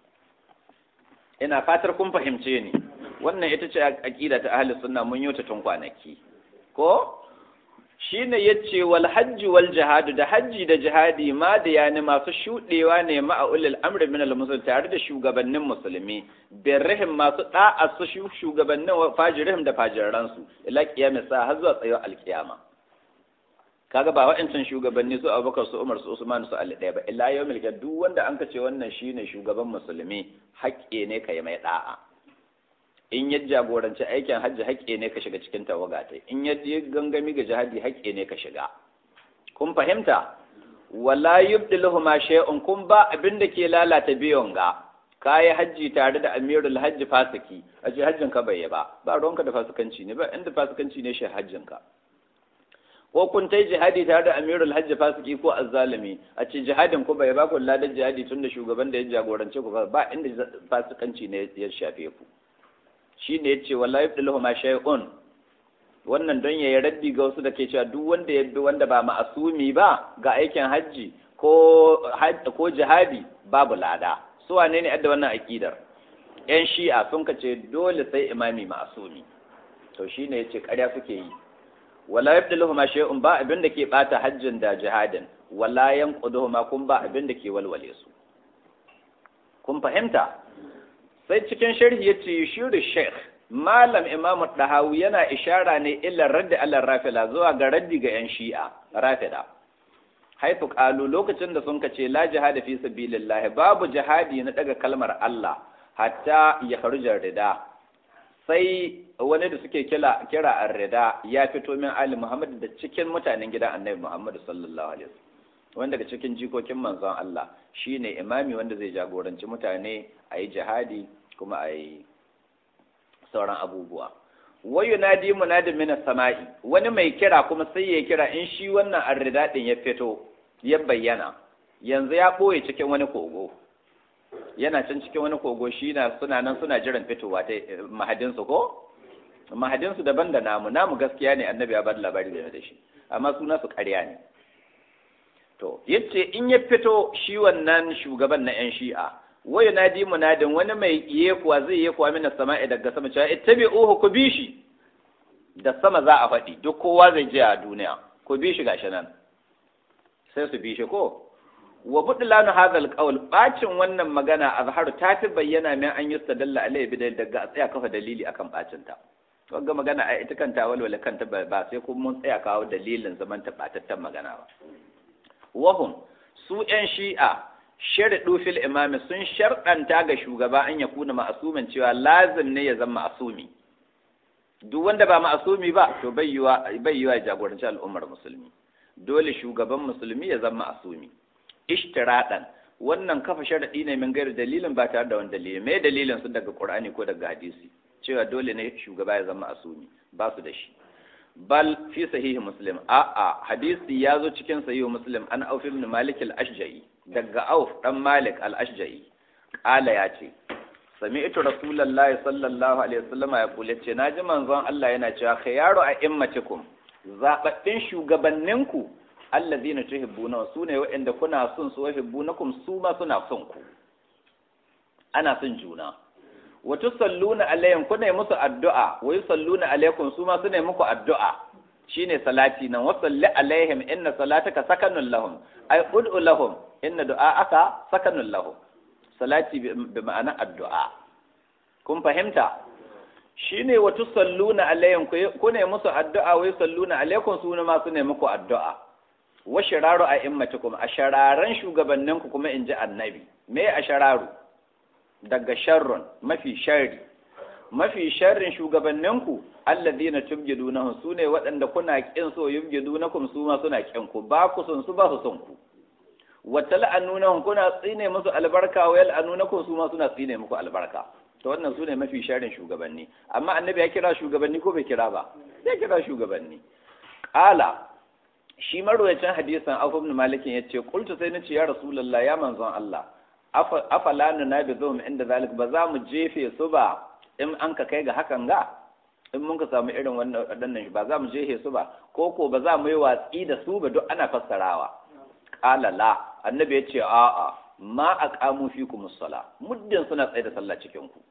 ina fatar kun fahimce ni wannan ita ce aqida ta ahli sunna mun yi ta tun kwanaki ko shine yace wal hajji wal jihad da hajji da jihadi ma da yani masu shudewa ne ma'a ulil amri min al muslimin tare da shugabannin musulmi birrihim masu da'a su shugabannin fajirihim da fajiran su ila qiyamis sa har zuwa tsayo alqiyama kaga ba wa'ancin shugabanni su Abubakar su Umar su Usman su Ali ɗaya ba illa yawmil qiyamah duk wanda an kace wannan shine shugaban musulmi haƙƙe ne kai mai da'a in ya jagoranci aikin hajji haƙƙe ne ka shiga cikin tawaga ta in ya je gangami ga jihadi haƙƙe ne ka shiga kun fahimta wala yubdiluhu ma shay'un kun ba abin da ke lalata biyon ga kai hajji tare da amirul hajji fasiki a ce hajjin ka bai ba ba ruwanka da fasikanci ne ba inda fasikanci ne shi hajjin ka ko kun tai jihadi tare da amirul hajji fasiki ko azzalimi a ce jihadin ku bai ba ku ladan jihadi tunda shugaban da ya jagorance ku ba inda fasikanci ne ya shafe ku shi ne ya ce wallahi yabdullahu ma shay'un wannan don yayi raddi ga wasu da ke cewa duk wanda ya bi wanda ba ma'asumi ba ga aikin hajji ko ko jihadi babu lada su wane ne adda wannan akidar yan shi'a sun kace dole sai imami ma'asumi to shine yace ƙarya suke yi wala yabdullahu ma shay'un ba abin da ke bata hajjin da jihadin wala yanquduhu ma kun ba abin da ke walwale su kun fahimta sai cikin sharhi yace yushiru sheikh malam imam dahawi yana ishara ne illa raddi ala rafila zuwa ga raddi ga yan shi'a rafida haifu qalu lokacin da sun kace la jihad fi sabilillah babu jihadi na daga kalmar Allah hatta ya kharuja rida sai wani da suke kira kira ar-rida ya fito min ali muhammad da cikin mutanen gidan annabi muhammad sallallahu alaihi wasallam wanda daga cikin jikokin manzon Allah shine imami wanda zai jagoranci mutane a yi jihadi kuma a yi sauran abubuwa wayu nadi munadin min samai wani mai kira kuma sai ya kira in shi wannan arrida din ya fito ya bayyana yanzu ya boye cikin wani kogo yana can cikin wani kogo shi na suna nan suna jiran fitowa ta mahadin su ko mahadin su daban da namu namu gaskiya ne annabi ya bar labari da shi amma suna su ƙarya ne to yace in ya fito shi wannan shugaban na yan shi'a wayu nadi munadin wani mai iye kuwa zai yi kuwa mina sama'i daga sama cewa ittabi'uhu ku bi shi da sama za a faɗi duk kowa zai je a duniya ku bi shi gashi nan sai su bi shi ko wa budlanu hadhal qawl bacin wannan magana azharu ta fi bayyana min an yustadalla alai bi daga tsaya kafa dalili akan bacin ta wanga magana a ita kanta walwala kanta ba sai kuma mun tsaya kawo dalilin zaman ta batattan magana ba wahum su yan shi'a sharɗu fil imami sun sharɗanta ga shugaba an ya kuna ma'asumin cewa lazim ne ya zama ma'asumi duk wanda ba ma'asumi ba to bai yiwa jagoranci al'ummar musulmi dole shugaban musulmi ya zama ma'asumi ishtiradan wannan kafa sharaɗi ne min gairi dalilin ba tare da wani dalili mai dalilin su daga qur'ani ko daga hadisi cewa dole ne shugaba ya zama ma'asumi ba su da shi bal fi sahihi muslim a'a hadisi ya zo cikin sahihi muslim an auf ibn malik al-ashja'i daga auf dan malik al-ashja'i qala ya ce sami'tu rasulullahi sallallahu alaihi wasallam ya kula ce naji manzon Allah yana cewa khiyaru a'immatikum zababbin shugabanninku allazina tuhibbuna sune wa'anda kuna son su wahibbunakum su ma suna son ku ana son juna wa tusalluna alaihim kuna yi musu addu'a wa yusalluna alaikum su ma suna yi muku addu'a shine salati nan wa salli alaihim inna salataka sakanun lahum ay ud'u lahum inna du'aaka sakanun lahum salati bi ma'ana addu'a kun fahimta shine wa tusalluna alaihim kuna yi musu addu'a wa yusalluna alaikum su ma suna yi muku addu'a wa shiraru a'immatukum ashararan shugabanninku kuma inji annabi me ashararu daga sharrun mafi sharri mafi sharrin shugabanninku alladhina tubjidunahum sune waɗanda kuna kin so yubjidunakum su ma suna kin ku ba ku son su ba su son ku wa tal'anunahum kuna tsine musu albarka wa yal'anunakum su ma suna tsine muku albarka to wannan sune mafi sharrin shugabanni amma annabi ya kira shugabanni ko bai kira ba ya kira shugabanni qala shi marwayacin hadisin Auf ibn Malik yace qultu sai nace ya rasulullah ya manzon Allah afala na bi zuwa inda zalik ba za mu jefe su ba in an ka kai ga hakan ga in mun ka samu irin wannan wadannan ba za mu jefe su ba ko ko ba za mu yi watsi da su ba duk ana fassarawa qala la annabi ya ce a a ma aqamu fikum as-sala muddin suna tsaye da sallah cikin ku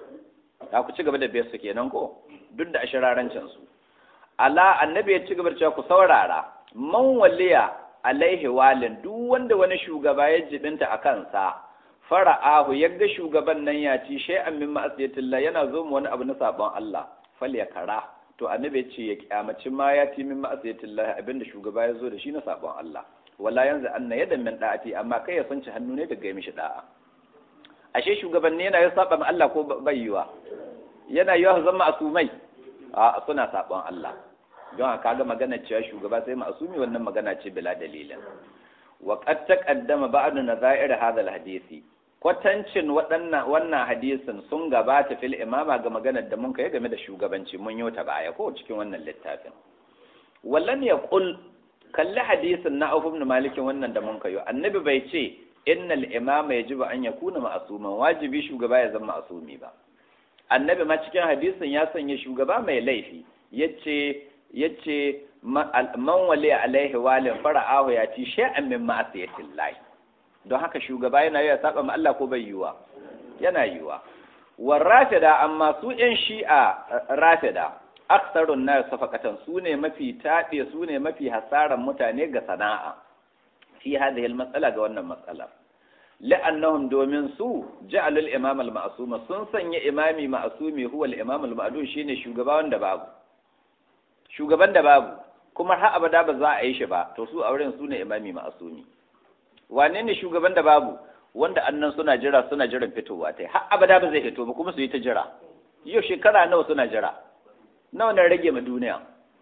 da ku ci gaba da biyar su kenan ko duk da ashirarancin su ala annabi ya ci gaba da cewa ku saurara man waliya alaihi walin duk wanda wani shugaba ya jibinta a kansa fara'ahu yadda shugaban nan ya ci shay'an min ma'asiyatillah yana zo mu wani abu na sabon Allah fal ya kara to annabi ce ya kyamaci ma ya ci min ma'asiyatillah abinda shugaba ya zo da shi na sabon Allah wala yanzu anna yadan min da'ati amma kai ya sanci hannu ne daga mishi da'a ashe shugabanni yana ya saba ma Allah ko bai yiwa yana yiwa zama asumai a suna sabon Allah don haka ga magana cewa shugaba sai ma'asumi wannan magana ce bila dalilin wa qad taqaddama ba'd nazair hadha alhadisi kwatancin waɗannan wannan hadisin sun gabata fil imama ga maganar da mun kai game da shugabanci mun yota baya ko cikin wannan littafin wallan yaqul kalli hadisin na Auf ibn Malik wannan da mun kayo annabi bai ce innal imama yajibu an yakuna ma'asuman wajibi shugaba ya zama ma'asumi ba annabi ma cikin hadisin ya sanya shugaba mai laifi yace yace man wali alaihi walin fara'ahu ya ci shay'an min ma'asiyatillah don haka shugaba yana yi saba ma Allah ko bai yiwa yana yiwa war rafida amma su yan shi'a rafida aksarun na safakatan su ne mafi tabe su ne mafi hasaran mutane ga sana'a fi hadhihi al-mas'ala ga wannan matsala la'annahum domin su ja'alul imam al-ma'suma sun sanya imami ma'sumi huwa al-imam al-ma'dud shine shugaba wanda babu shugaban da babu kuma har abada ba za a yi shi ba to su auren su ne imami ma'asumi wane ne shugaban da babu wanda annan suna jira suna jiran fitowa tai har abada ba zai fito ba kuma su yi ta jira yau shekara nawa suna jira nawa na rage ma duniya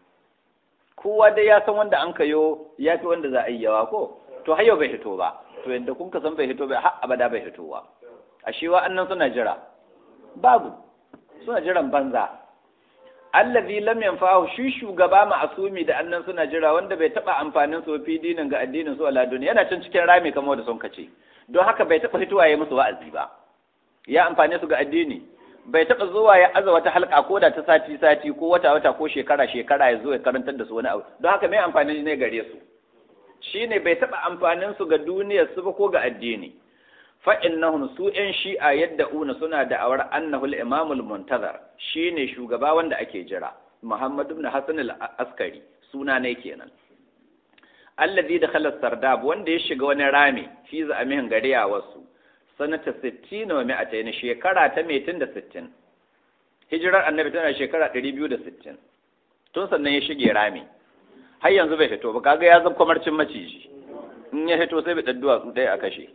kowa dai ya san wanda an kayo ya fi wanda za a yi yawa ko to har yau bai fito ba to yadda kun ka san bai fito ba har abada bai fitowa a shewa annan suna jira babu suna jiran banza allazi lam yanfa'u shi shugaba ma'asumi da annan suna jira wanda bai taba amfanin su fi dinin ga addinin su ala duniya yana cin cikin rami kamar da sun kace don haka bai taba fitowa yayin musu wa'azi ba ya amfane su ga addini bai taba zuwa ya aza wata halka ko da ta sati sati ko wata wata ko shekara shekara ya zo ya karantar da su wani abu don haka mai amfani ne gare su shine bai taba amfanin su ga duniyar su ba ko ga addini fa innahum su yan shi'a yadda una suna da'awar annahu al-imam al-muntazar shine shugaba wanda ake jira Muhammad ibn Hassan al-Askari suna ne kenan alladhi dakhala sardab wanda ya shiga wani rami fi za'amihin gariya wasu sanata sittin wa mi'atayn shekara ta metin da sittin hijirar annabi tana shekara ɗari biyu da sittin tun sannan ya shige rami har yanzu bai fito ba kaga ya zama kamarcin maciji in ya fito sai bai dadduwa su ɗaya a kashe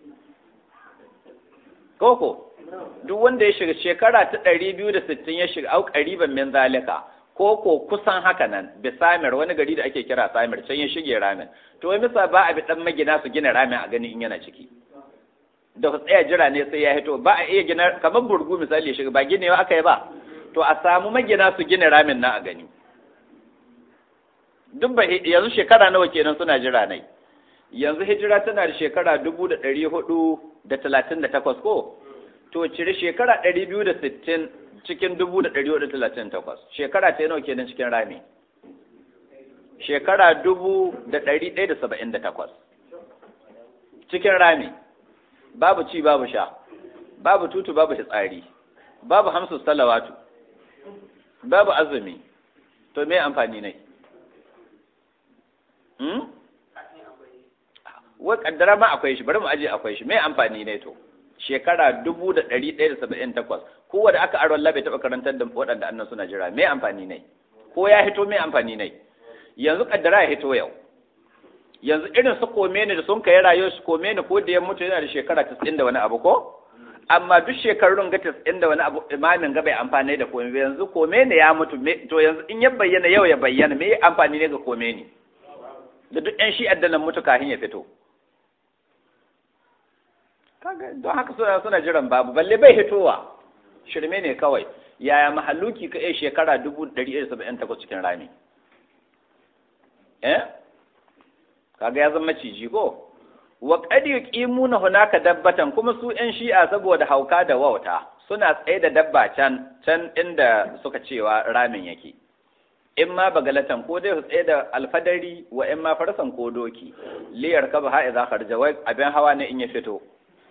koko duk wanda ya shiga shekara ta ɗari biyu da sittin ya shiga au ƙariban min zalika koko kusan haka nan bisamir wani gari da ake kira samir can ya shige ramin to wai misa ba a bi dan magina su gina ramin a gani in yana ciki da ku tsaya jira ne sai ya hito ba a iya gina kamar burgu misali ya shiga ba ginewa aka yi ba to a samu magina su gina ramin na a gani duk ba yanzu shekara nawa kenan suna jira nai yanzu hijira tana da shekara dubu da ɗari hudu da talatin da takwas ko to cire shekara ɗari biyu da sittin cikin dubu da ɗari hudu da talatin da takwas shekara ta nawa kenan cikin rami shekara dubu da ɗari ɗaya da saba'in da takwas cikin rami babu ci babu sha babu tutu babu hitsari babu hamsu salawatu babu azumi to me amfani ne hmm wai kaddara ma akwai shi bari mu aje akwai shi me amfani ne to shekara dubu da ɗari ɗaya da saba'in takwas kowa da aka aron labe taɓa karantar da waɗanda annan suna jira me amfani ne ko ya hito me amfani ne yanzu kaddara ya hito yau yanzu irin su kome ne da sun kai rayuwar su kome ne ko da ya mutu yana da shekara tis'in da wani abu ko amma duk shekarun ga tis'in da wani abu imamin ga bai amfani da kome yanzu kome ne ya mutu to yanzu in ya bayyana yau ya bayyana me amfani ne ga kome ne da duk ƴan shi'ar da nan mutu kafin ya fito kaga don haka suna suna jiran babu balle bai hitowa shirme ne kawai yaya mahalluki ka iya shekara dubu ɗari ɗaya da saba'in takwas cikin rami eh kaga ya zama ciji ko wa qad yuqimuna hunaka dabbatan kuma su ƴan shi'a saboda hauka da wauta suna tsaye da dabba can can inda suka cewa ramin yake in ma bagalatan ko dai su tsaye da alfadari wa in ma farsan ko doki liyar kaba ha idza kharja wai abin hawa ne in ya fito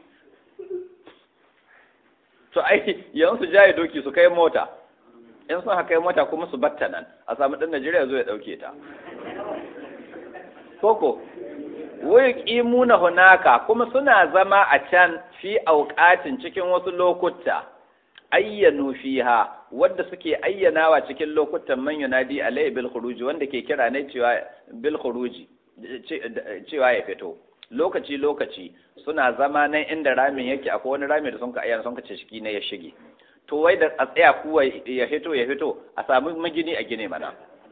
to ai yanzu su jaye doki su kai mota in sun haka mota kuma su batta nan a samu ɗan Najeriya zo ya ɗauke ta koko wai qimuna hunaka kuma suna zama a can fi auqatin cikin wasu lokuta ayyanu fiha wanda suke ayyanawa cikin lokutan man yunadi alai bil khuruji wanda ke kira ne cewa bil khuruji cewa ya fito lokaci lokaci suna zama nan inda ramin yake akwai wani rami da sun ka ayyana sun ka ce shiki ne ya shige to wai da a tsaya kuwa ya fito ya fito a samu magini a gine mana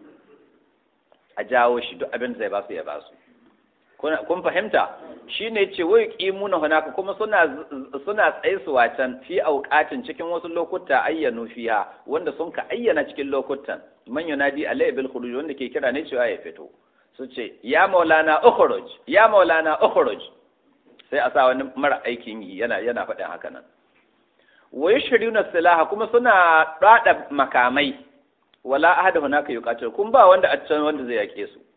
a jawo shi duk abin da zai ba su ya ba su kun fahimta shine ce wai qimuna hunaka kuma suna suna tsaisuwa can fi auqatin cikin wasu lokuta ayyanu fiha wanda sun ka ayyana cikin lokutan man yunadi alai bil khuruj wanda ke kira ne cewa ya fito su ce ya maulana ukhruj ya maulana ukhruj sai a sa wani mara aikin yi yana yana faɗin haka nan wa yashruna silaha kuma suna dada makamai wala ahad hunaka yuqatil kun ba wanda a can wanda zai yake su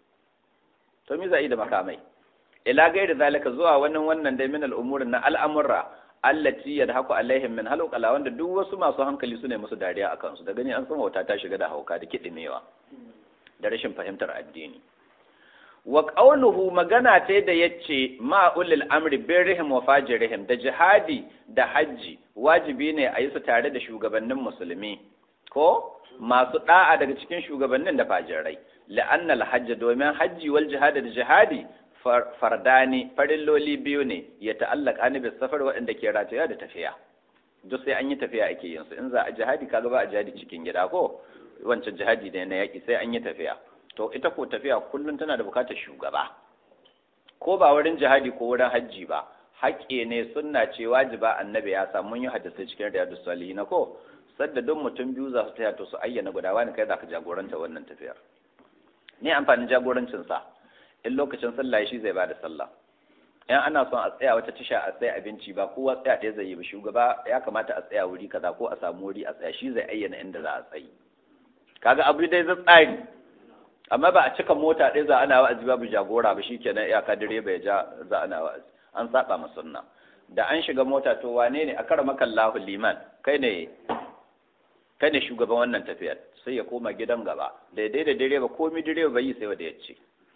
to me zai da makamai ila gairi zalika zuwa wannan wannan dai min al'umur na al'amurra allati yadhaku alaihim min halqala wanda duk wasu masu hankali su ne musu dariya akan su da gani an san wauta ta shiga da hauka da kidimewa da rashin fahimtar addini wa qawluhu magana ta da yace ma ulil amri birrihim wa fajirihim da jihadi da haji wajibi ne a yi su tare da shugabannin musulmi ko masu da'a daga cikin shugabannin da fajirai la'anna al-hajj domin hajji wal jihad da jihadi fardani farilloli biyu ne ya ta'allaka ni bis safar waɗanda ke rataya da tafiya duk sai an yi tafiya ake yin su in za a jihadi kaga ba a jihadi cikin gida ko wancan jihadi ne na yaki sai an yi tafiya to ita ko tafiya kullum tana da bukatar shugaba ko ba wurin jihadi ko wurin hajji ba haƙƙi ne sunna ce wajiba annabi ya samu yin hadisi cikin riyadus salihin ko sadda don mutum biyu za su taya to su ayyana guda wani kai za ka jagoranta wannan tafiyar ne amfanin jagorancin sa in lokacin sallah shi zai bada sallah in ana son a tsaya wata tasha a tsaya abinci ba kowa tsaya ɗaya zai yi ba shugaba ya kamata a tsaya wuri kaza ko a samu wuri a tsaya shi zai ayyana inda za a tsayi kaga abu dai zai tsari amma ba a cika mota ɗaya za ana wa'azi babu jagora ba shikenan iyaka direba ya ja za ana wa'azi an saba ma sunna da an shiga mota to wane ne akramaka Allahu liman kai ne kai ne shugaban wannan tafiyar sai ya koma gidan gaba daidai da direba komai direba bai yi sai wanda ya ce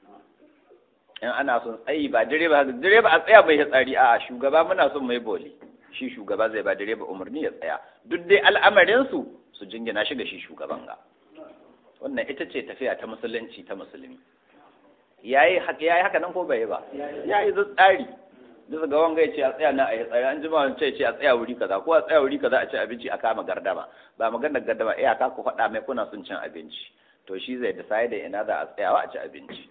in ana son tsayi ba direba direba a tsaya bai tsari a shugaba muna son mai boli shi shugaba zai ba direba umarni ya tsaya duk dai al'amarin su su jingina shi ga shi shugaban ga wannan ita ce tafiya ta musulunci ta musulmi yayi haka yayi haka nan ko bai ba yayi zai tsari duk ga wanga ya ce a tsaya na a yi tsari an jima wani ce a tsaya wuri kaza ko a tsaya wuri kaza a ci abinci a kama gardama ba maganar gardama iyaka ku faɗa mai kuna son cin abinci to shi zai decide da ina za a tsayawa a ci abinci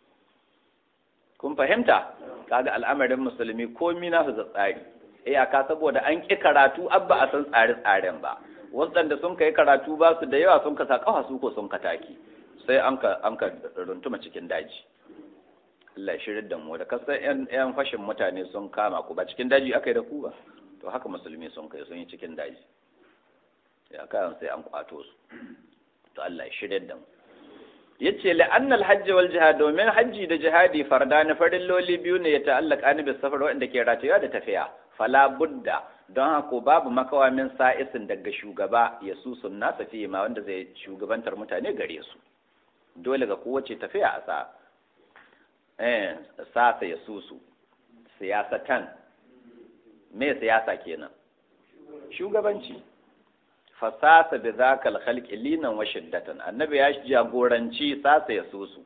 kun fahimta kaga al'amarin musulmi komi na su da tsari iyaka saboda an ƙi karatu abba a san tsare-tsaren ba waɗanda sun kai karatu ba su da yawa sun ka sa kafa su ko sun ka taki sai an ka an ka runtuma cikin daji Allah ya shirin da mu da kasar yan yan fashin mutane sun kama ku ba cikin daji akai da ku ba to haka musulmi sun kai sun yi cikin daji ya kayan sai an kwato su to Allah ya shirin da mu yace la'anna al-hajj wal jihad domin hajji da jihadi farda na farilloli biyu ne ya ta'allaka ni bis safar wanda ke ratayuwa da tafiya fala budda don haka babu makawamin sa'isin daga shugaba ya susun nasa fiye ma wanda zai shugabantar mutane gare su dole ga kowace tafiya a sa eh sasa ya susu siyasatan me siyasa kenan shugabanci fasasa bi zakal khalqi linan wa shiddatan annabi ya jagoranci sasa ya susu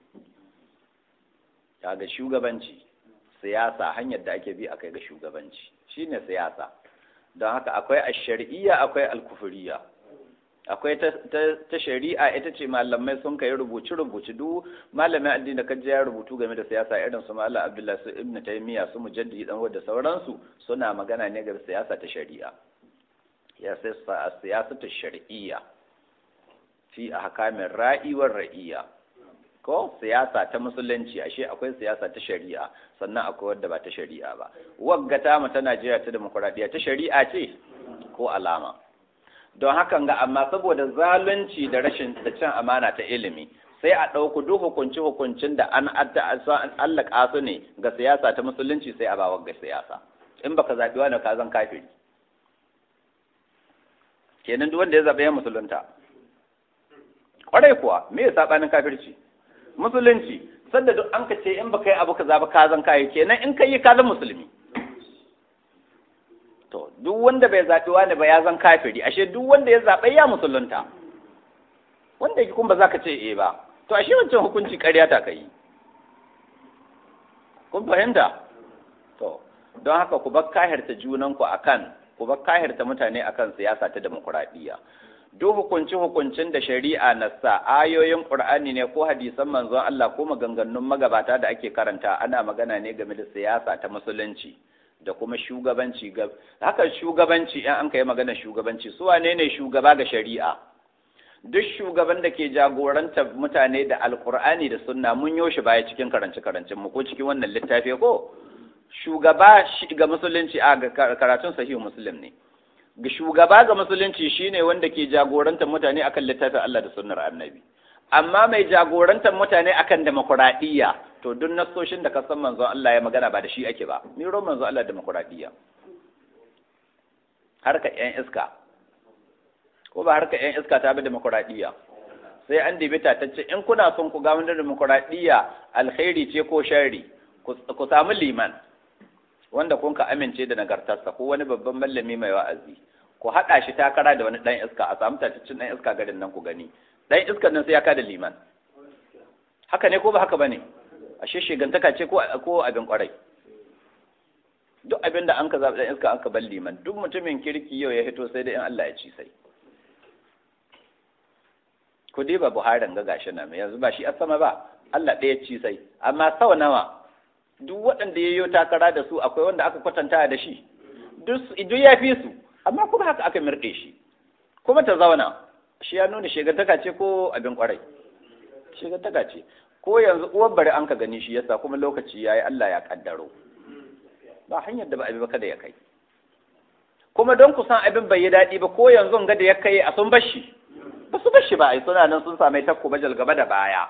kaga shugabanci siyasa hanyar da ake bi akai ga shugabanci shine siyasa don haka akwai ash-shar'iyya akwai al-kufriyya akwai ta, ta, shari'a ita ce malamai sun kai rubuci rubuci duk malamin addini da kaje ya rubutu game da siyasa irin su Malam Abdullahi su Ibn Taymiyyah su Mujaddidi dan da sauransu suna magana ne ga siyasa ta shari'a ya sai siyasa ta shar'iyya fi ahkamin ra'i war ra'iyya ko siyasa ta musulunci ashe akwai siyasa ta shari'a sannan akwai wadda ba ta shari'a ba waggata mu ta Najeriya ta demokradiya ta shari'a ce ko alama don hakan ga amma saboda zalunci da rashin da cin amana ta ilimi sai a ɗauku duk hukunci hukuncin da an allaka su ne ga siyasa ta musulunci sai a ba wagga siyasa in baka zaɓi wani ka zan kafiri kenan duk wanda ya zaɓe ya musulunta ƙwarai kuwa me ya saɓanin kafirci musulunci sanda duk an ka ce in baka yi abu ka zaɓa ka zan kayi kenan in ka yi ka zan musulmi to duk wanda bai zaɓi wani ba ya zan kafiri ashe duk wanda ya zaɓe ya musulunta wanda yake kuma ba za ka ce eh ba to ashe wancan hukunci ƙarya ta kai kun fahimta to don haka ku bar kahirta junanku akan ku bar kahirta mutane akan siyasa ta demokuraɗiyya duk hukunci hukuncin da shari'a na sa ayoyin Qur'ani ne ko hadisan manzon Allah ko maganganun magabata da ake karanta ana magana ne game da siyasa ta musulunci da kuma shugabanci ga haka shugabanci in an kai magana shugabanci su wane ne shugaba ga shari'a duk shugaban da ke jagorantar mutane da alkur'ani da sunna mun yoshi baya cikin karance karancin mu ko cikin wannan littafi ko shugaba ga musulunci a ga karatun sahihu muslim ne ga shugaba ga musulunci shine wanda ke jagorantar mutane akan littafin Allah da sunnar annabi amma mai jagorantar mutane akan demokuraɗiyya to duk nassoshin da ka san manzon Allah ya magana ba da shi ake ba ni ro manzon Allah demokuraɗiyya harka ƴan iska ko ba harka ƴan iska ta bi demokuraɗiyya sai an dibi ta tace in kuna son ku ga wannan demokuraɗiyya alkhairi ce ko sharri ku samu liman wanda kun ka amince da nagartarsa ko wani babban mallami mai wa'azi ku haɗa shi takara da wani ɗan iska a samu taccin ɗan iska garin nan ku gani ɗan iskan nan sai ya kada liman haka ne ko ba haka ba ne ashe shigantaka ce ko abin kwarai duk abin da an ka zaɓi ɗan iska an ka bar liman duk mutumin kirki yau ya hito sai da in Allah ya ci sai ku dai ba Buharin ga gashi nan yanzu ba shi a sama ba Allah ɗaya ci sai amma sau nawa duk waɗanda ya yi takara da su akwai wanda aka kwatanta da shi duk ya fi su amma kuma haka aka mirɗe shi kuma ta zauna shi ya nuna shegantaka ce ko abin kwarai shegantaka ce ko yanzu uwar bari an ka gani shi yasa kuma lokaci ya yi Allah ya kaddaro ba hanyar da ba abi ba kada ya kai kuma don ku san abin bai yi daɗi ba ko yanzu ga da ya kai a sun bashi ba su bashi ba ai suna nan sun same takko bajal gaba da baya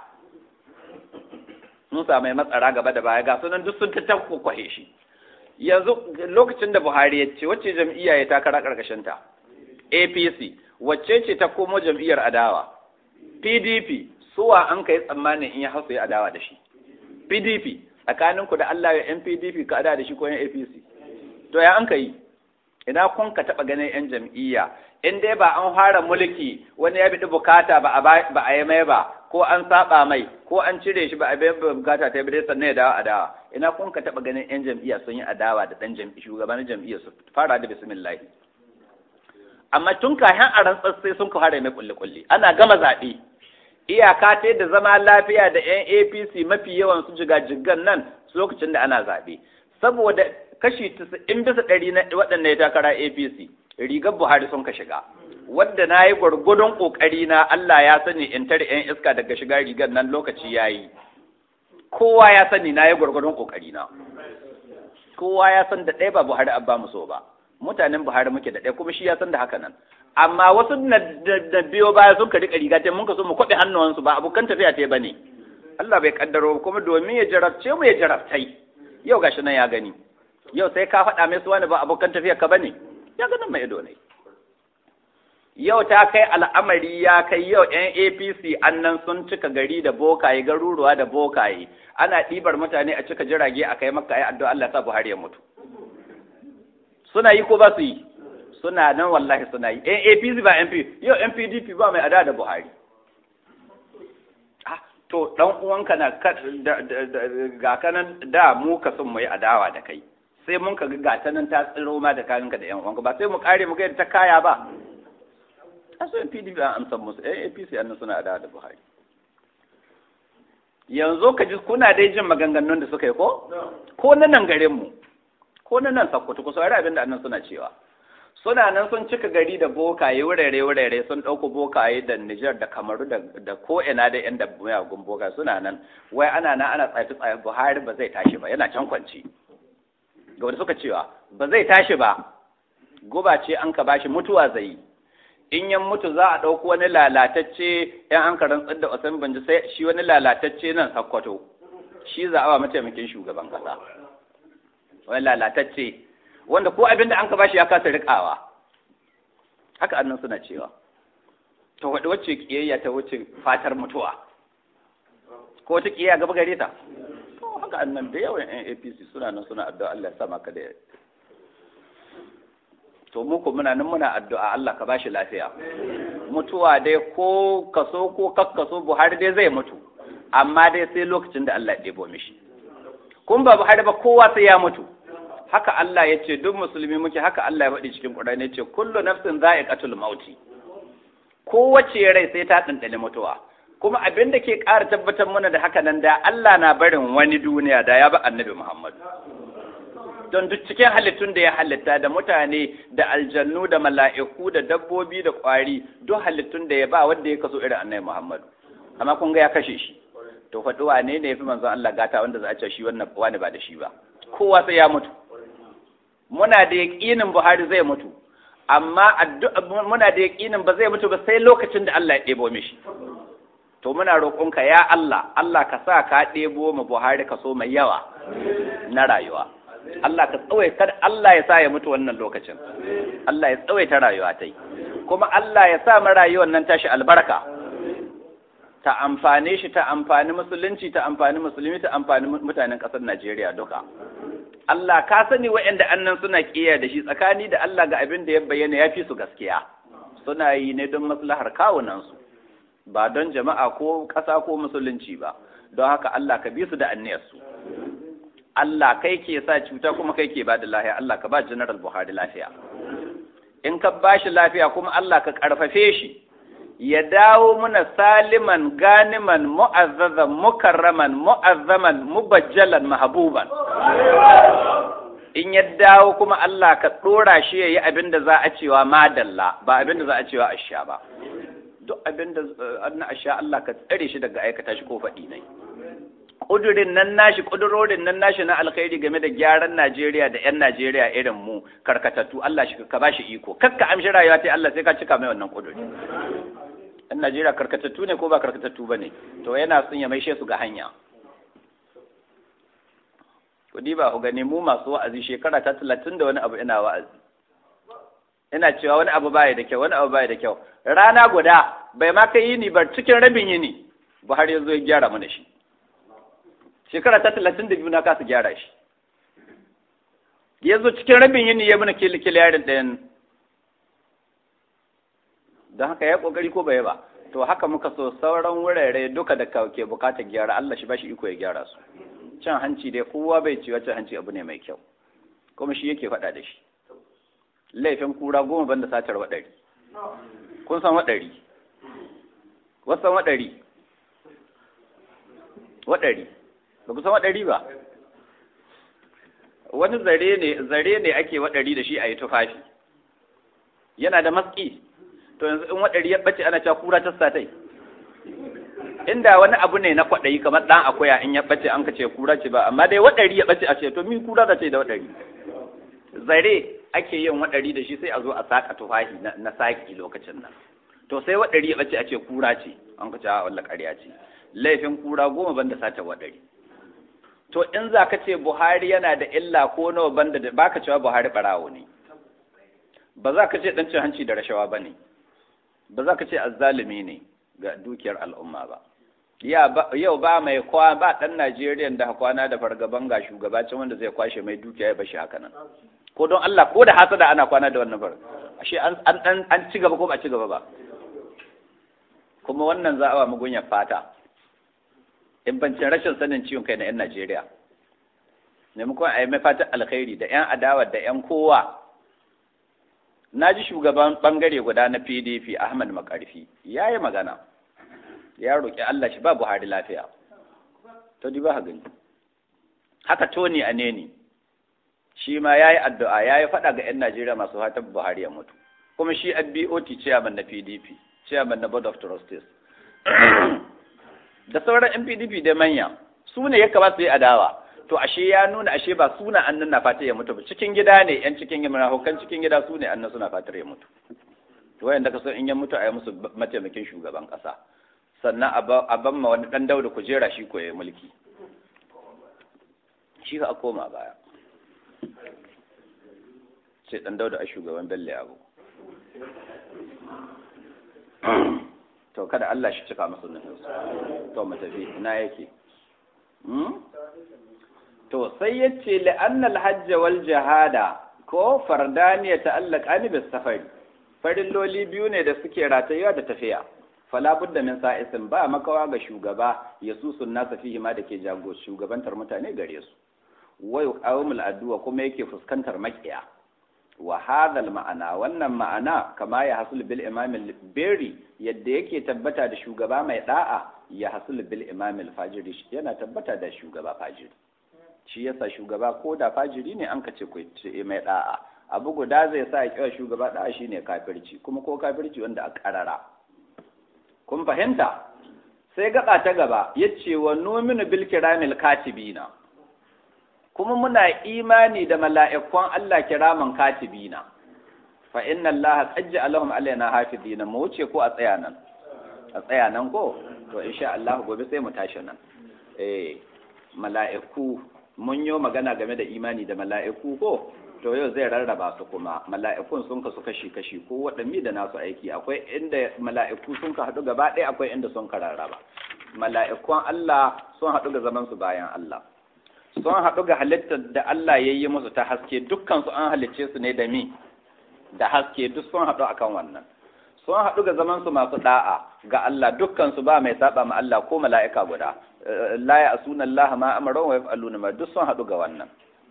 sun same matsara gaba da baya ga sunan duk sun tattakko kwahe shi yanzu lokacin da Buhari ya ce wacce jam'iyya ya takara karkashin ta A P C wacce ce ta komo jam'iyyar adawa P D P suwa an kai tsammanin in ya hausa ya adawa da shi P D P tsakanin ku da Allah ya yan P D P ka adawa da shi ko yan A P C to ya an kai ina kun ka taba ganin yan jam'iyya in dai ba an fara mulki wani ya bidi bukata ba a ba a yi mai ba ko an saba mai ko an cire shi ba a bayan bukata ta bi sannan ya dawo adawa ina kun ka taba ganin yan jam'iyya sun yi adawa da dan jam'i shugaban jam'iyya su fara da bismillah amma tun kayan a rantsar sai sun ka fara mai kulle kulle ana gama zabe iyaka ta da zama lafiya da yan A P C mafi yawan su jiga-jigan nan lokacin da ana zabe saboda kashi tisa'in bisa ɗari na waɗanda ya takara A P C rigar Buhari sun ka shiga wadda na yi gwargwadon ƙoƙari na Allah ya sani in tare ‘yan iska daga shiga rigar nan lokaci ya yi kowa ya sani na yi gwargwadon ƙoƙari na kowa ya san da ɗaya ba Buhari abba mu so ba mutanen Buhari muke da ɗaya kuma shi ya san da haka nan amma wasu da biyo baya sun ka riƙa riga ta mun ka so mu kwaɓe hannuwansu ba abokan tafiya ta ba ne Allah bai kaddaro kuma domin ya jarabce mu ya jarabtai yau gashi nan ya gani yau sai ka faɗa mai su wani ba abokan tafiya ka bane ya ganin mai ido ne. Yau ta kai al'amari ya kai yau ‘yan A P C annan sun cika gari da bokaye, garuruwa da bokaye, ana ɗibar mutane a cika jirage a kai maka ya addu'a Allah sa Buhari ya mutu. Suna yi ko ba su yi? Suna nan wallahi suna yi. ‘Yan A P C ba M P, yau ‘yan P D P ba mai ada da Buhari. Ah, to, ɗan uwanka na ga kanan da mu ka sun mu yi adawa da kai, sai mun ka ga ta nan ta tsiro ma da kayanka da ‘yan uwanka ba, sai mu kare mu ga ta kaya ba. Aso P D P an amsa musu, A P C annan suna adawa da Buhari. Yanzu ka ji kuna dai jin maganganun da suka yi ko? Ko na nan garin mu, ko na nan Sokoto, ku saurari abin da annan suna cewa. Suna nan sun cika gari da bokaye wurare-wurare sun ɗauko bokaye da Nijar da Kamaru da ko'ina da ‘yan da mayagun bokaye suna nan, wai ana nan ana tsaye-tsaye Buhari ba zai tashi ba, yana can kwanci. Ga wanda suka cewa, ba zai tashi ba, guba ce an ka bashi mutuwa zai yi. In yan mutu za a ɗauko wani lalatacce ‘yan an karan da Osan Banji sai shi wani lalatacce nan Sakkwato, shi za a wa mataimakin shugaban ƙasa. Wani lalatacce, wanda ko abin da an ka bashi ya kasa riƙawa. Haka annan suna cewa. Ta waɗi wacce ƙiyayya ta wuce fatar mutuwa. Ko wata ƙiyayya gaba gare ta? Haka annan da yawan ‘yan A P C suna nan suna addu'a Allah ya sa maka da to mu ko muna nan muna addu'a Allah ka bashi lafiya. Mutuwa dai ko kaso ko kakkaso Buhari dai zai mutu, amma dai sai lokacin da Allah ya ɗebo mishi. Kun ba Buhari ba kowa sai ya mutu. Haka Allah ya ce duk musulmi muke, haka Allah ya faɗi cikin Qur'ani ya ce kullu nafsin za'iqatul mauti. Kowace rai sai ta ɗanɗane mutuwa. Kuma abin da ke ƙara tabbatar mana da haka nan da Allah na barin wani duniya da ya ba Annabi Muhammad. Don duk cikin halittun da ya halitta da mutane da aljannu da mala'iku da dabbobi da ƙwari duk halittun da ya ba wanda ya kaso irin Annabi Muhammad. Amma kun ga ya kashe shi. To faɗi wane ne ya fi manzon Allah gata wanda za a ce shi wannan wani ba da shi ba. Kowa sai ya mutu. Muna da yaƙinin Buhari zai mutu, amma muna da yaƙinin ba zai mutu ba sai lokacin da Allah ya ɗebo mishi. To muna roƙonka ya Allah, Allah ka sa ka ɗebo mu Buhari kaso mai yawa na rayuwa. Allah ka tsawai kada Allah ya sa ya mutu wannan lokacin. Allah ya tsawaita rayuwa ta yi. Kuma Allah ya sa mu rayuwar nan tashi albarka. Ta amfane shi, ta amfani musulunci, ta amfani musulmi, ta amfani mutanen ƙasar Najeriya duka. Allah ka sani waɗanda annan suna ƙiya da shi tsakani da Allah ga abin da ya bayyana ya fi su gaskiya. Suna yi ne don maslahar kawunansu, ba don jama'a ko ƙasa ko musulunci ba. Don haka Allah ka bi su da anniyarsu. Allah kai ke sa cuta kuma kai ke ba da lafiya. Allah ka ba General Buhari lafiya. In ka ba shi lafiya kuma Allah ka ƙarfafe shi. Ya dawo muna saliman ganiman mu'azzazan mukarraman mu'azzaman mubajjalan mahabuban. In ya dawo kuma Allah ka ɗora shi ya yi abin da za a cewa madalla ba abin da za a cewa asha ba. Duk abin da na asha Allah ka tsare shi daga aikata shi ko faɗi ne. Ƙudurin nan nashi, ƙudurorin nan nashi na alkhairi game da gyaran Najeriya da 'yan Najeriya irin mu karkatattu Allah shi ka ba shi iko. Kakka amshi rayuwa ta Allah sai ka cika mai wannan ƙuduri. ‘Yan Najeriya karkatattu ne ko ba karkatattu ba ne, to yana son ya maishe su ga hanya. Kudi ba ku gani mu masu wa'azi shekara ta talatin da wani abu ina wa'azi. Ina cewa wani abu baya da kyau, wani abu baya da kyau. Rana guda bai ma kai yini ba cikin rabin yini, Buhari ya zo ya gyara mana shi. Shekara ta talatin da biyu na kasa gyara shi. Ya zo cikin rabin yini ya mana kili-kili yarin ɗayan. Don haka ya ƙoƙari ko bai ba. To haka muka so sauran wurare duka da ke bukatar gyara Allah shi ba shi iko ya gyara su. Cin hanci dai kowa bai ciwa cin hanci abu ne mai kyau. Kuma shi yake faɗa da shi. Laifin kura goma banda satar waɗari. Kun san waɗari? Wasu san waɗari? Waɗari. Ba ku san waɗari ba? Wani zare ne, zare ne ake waɗari da shi a yi tufafi. Yana da matsi. To yanzu in waɗari ya ɓace ana cewa kura ta satai. Inda wani abu ne na kwaɗayi kamar ɗan akuya in ya ɓace an ka ce kura ce ba, amma dai waɗari ya ɓace a ce to min kura da ce da waɗari. Zare ake yin waɗari da shi sai a zo a saƙa tufafi na saƙi lokacin nan. To sai waɗari ya ɓace a ce kura ce, an ka ce a wallah ƙarya ce. Laifin kura goma banda sata waɗari. To in za ka ce Buhari yana da illa ko nawa banda da baka cewa Buhari ɓarawo ne. ba za ka ce dan cin hanci da rashawa bane, ba za ka ce azzalimi ne ga dukiyar al'umma ba. Yau ba mai kwa ba ɗan Najeriya da kwana da fargaban ga shugabacin wanda zai kwashe mai dukiya ya bashi haka nan. Ko don Allah ko da hasada ana kwana da wannan bar. Ashe an an an ci gaba ko ba ci gaba ba. Kuma wannan za a wa mugunyar fata. In bancin rashin sanin ciwon kai na 'yan Najeriya. Maimakon a yi mai fatan alkhairi da 'yan adawa da 'yan kowa. Na ji shugaban bangare guda na P D P Ahmad Makarfi ya yi magana. Ya roƙi Allah shi ba Buhari lafiya. To di ba gani. Haka Tony Aneni shi ma yayi addu'a yayi faɗa ga 'yan Najeriya masu fatan Buhari ya mutu. Kuma shi a B O T chairman na P D P, chairman na Board of Trustees. Da sauran 'yan P D P da manya su ne ya kamata su yi adawa. To ashe ya nuna ashe ba suna annan na fatar ya mutu ba cikin gida ne 'yan cikin gida hukan cikin gida su ne annan suna fatar ya mutu. To wayanda ka so in ya mutu a yi musu mataimakin shugaban ƙasa. Sannan a ban ma wani ɗan dauda kujera shi ko ya mulki shi ka a koma baya sai ɗan dauda a shugaban Bello Abu to kada Allah shi cika masu nufin to mu tafi ina yake to sai yace la'annal hajj wal jihada ko fardani ya ta'allaka ni bis safari farilloli biyu ne da suke ratayewa da tafiya fala budda min sa'isin ba makawa ga shugaba ya susun nasa fihi ma da ke jago shugabantar mutane gare su wa yuqawmul addu'a kuma yake fuskantar makiya wa hadha ma'ana wannan ma'ana kama ya hasul bil imam al bari yadda yake tabbata da shugaba mai da'a ya hasul bil imam al fajiri yana tabbata da shugaba fajiri shi yasa shugaba ko da fajiri ne an kace ko mai da'a abu guda zai sa ya kiwa shugaba da'a shine kafirci kuma ko kafirci wanda a karara kun fahimta sai gaba ta gaba yace wa numinu bil kiramil katibina kuma muna imani da mala'ikun Allah kiraman katibina fa inna Allah qad ja'alahum alaina hafizina mu wuce ko a tsaya nan a tsaya nan ko to insha Allah gobe sai mu tashi nan eh mala'iku mun yi magana game da imani da mala'iku ko to yau zai rarraba su kuma mala'ikun sun kasu kashi-kashi ko waɗanne da nasu aiki akwai inda mala'iku sun ka haɗu gaba ɗaya akwai inda sun ka rarraba mala'ikun Allah sun haɗu ga zaman su bayan Allah sun haɗu ga halittar da Allah ya yi musu ta haske dukkan su an halicce su ne da mi da haske duk sun haɗu akan wannan sun haɗu ga zaman su masu da'a ga Allah dukkan su ba mai saba ma Allah ko mala'ika guda la ya'suna Allah ma amara wa yaf'aluna ma duk sun haɗu ga wannan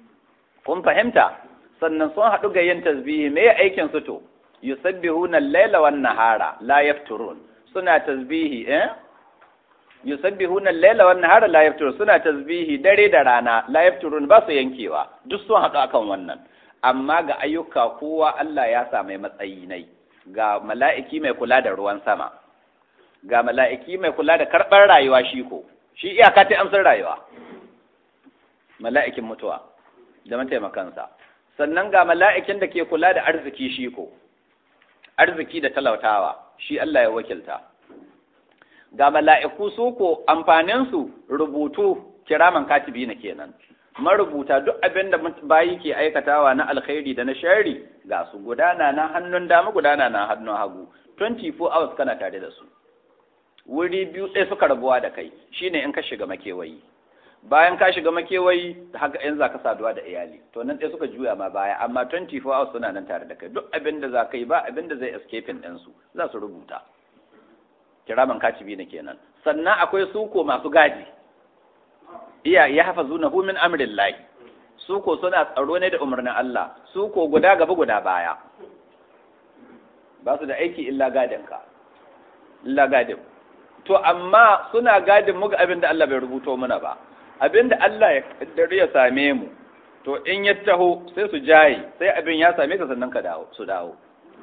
kun fahimta sannan sun haɗu ga yin tasbihi me ya aikin su to yusabbihuna al-laila wan nahara la yafturun suna tasbihi eh yusabbihuna al-laila wan nahara la yafturun suna tasbihi dare da rana la yafturun ba su yankewa duk sun haɗu akan wannan amma ga ayyuka kowa Allah ya sa mai matsayi nai ga mala'iki mai kula da ruwan sama ga mala'iki mai kula da karɓar rayuwa shi ko shi iyaka ta amsar rayuwa mala'ikin mutuwa da mataimakansa sannan ga mala'ikin da ke kula da arziki shi ko arziki da talautawa shi Allah ya wakilta ga mala'iku su ko amfaninsu rubutu kiraman katibi na kenan marubuta duk abin da bayi ke aikatawa na alkhairi da na shari ga su gudana na hannun dama gudana na hannun hagu twenty-four hours kana tare da su wuri biyu ɗaya suka rabuwa da kai shine in ka shiga makewayi bayan ka shiga makewayi haka in za ka saduwa da iyali to nan ɗaya suka juya ma baya amma twenty-four hours suna nan tare da kai duk abin da za ka yi ba abin da zai escaping ɗinsu za su rubuta kiraman katibi na kenan sannan akwai suko masu gadi iya ya hafa zuna hu min amrin lahi suko suna tsaro ne da umarnin Allah suko guda gaba guda baya ba su da aiki illa gadin ka illa gadin to amma suna gadin muga abin da Allah bai rubuto mana ba abin da Allah ya kaddare ya same mu to in ya taho sai su jaye sai abin ya same ka sannan ka dawo su dawo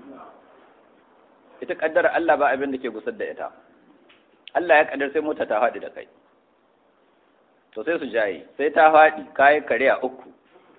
ita kaddara Allah ba abin da ke gusar da ita Allah ya kaddar sai mota ta faɗi da kai to sai su jaye sai ta faɗi kayi kariya uku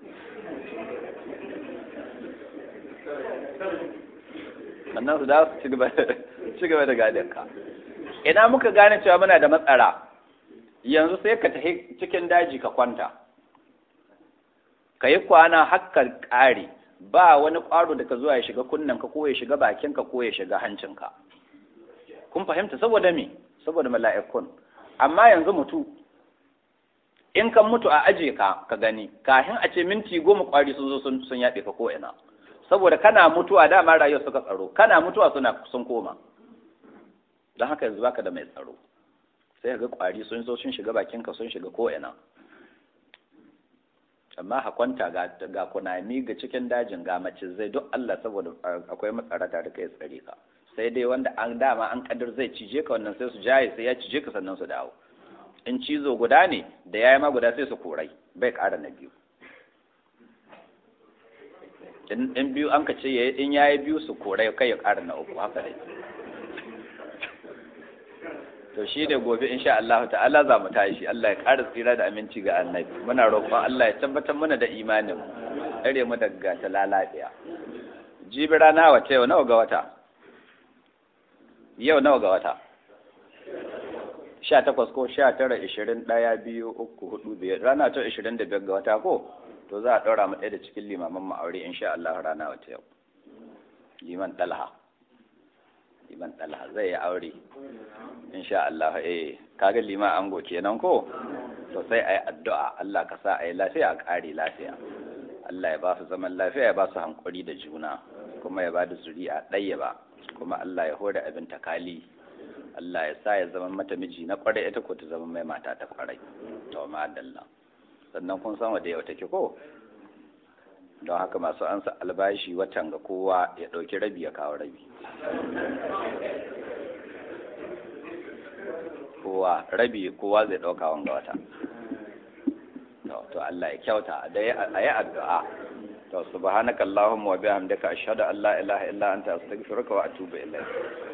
sannan su da su ci gaba da gadinka ina muka gane cewa muna da matsara yanzu sai ka tafi cikin daji ka kwanta ka yi kwana hakkar ƙare ba wani ƙwaro da ka zuwa ya shiga kunnanka ko ya shiga bakinka ko ya shiga hancinka. Kun fahimta saboda me? Saboda mala'ikun. Amma yanzu mutu, in kan mutu a aje ka ka gani, kafin a ce minti goma ƙwari sun zo sun yaɗe ka ko ina. Saboda kana mutuwa dama rayuwar suka tsaro, kana mutuwa suna sun koma. Don haka yanzu baka da mai tsaro. Sai ga ƙwari sun zo sun shiga bakinka sun shiga ko ina. Amma hakwanta ga ga kunami ga cikin dajin ga mace zai duk Allah saboda akwai matsarata da kai tsare ka sai dai wanda an dama an kaddar zai cije ka wannan sai su jaye sai ya cije ka sannan su dawo in cizo guda ne da yayi ma guda sai su korai bai ƙara na biyu in in biyu an ka ce in yayi biyu su korai kai ya ƙara na uku haka dai to shi da gobe insha Allah ta'ala za mu tashi Allah ya ƙara tsira da aminci ga annabi muna roƙon Allah ya tabbatar mana da imanin tsare mu daga talalafiya jibi rana wata yau nawa ga wata yau nawa ga wata sha takwas ko sha tara ishirin ɗaya biyu uku hudu biyar rana ta ishirin da biyar ga wata ko to za a ɗaura mu ɗaya da cikin limaman mu aure insha Allah rana wata yau liman Talha liman Talha zai yi aure insha Allah eh kaga lima ango kenan ko to sai ayi addu'a Allah ka sa ayi lafiya a kare lafiya Allah ya ba su zaman lafiya ya ba su hankuri da juna kuma ya ba da zuri'a ɗaya ba kuma Allah ya hore abin takali Allah ya sa ya zama mata miji na kwarai ita ko ta zama mai mata ta kwarai to ma'adalla sannan kun san wanda yau take ko don haka masu ansa albashi watan ga kowa ya ɗauki rabi ya kawo rabi kowa rabi kowa zai ɗauka wanga wata to Allah ya kyauta da a yi addu'a to subhanakallahumma wa bihamdika ashhadu an la ilaha illa anta astaghfiruka wa atubu ilayk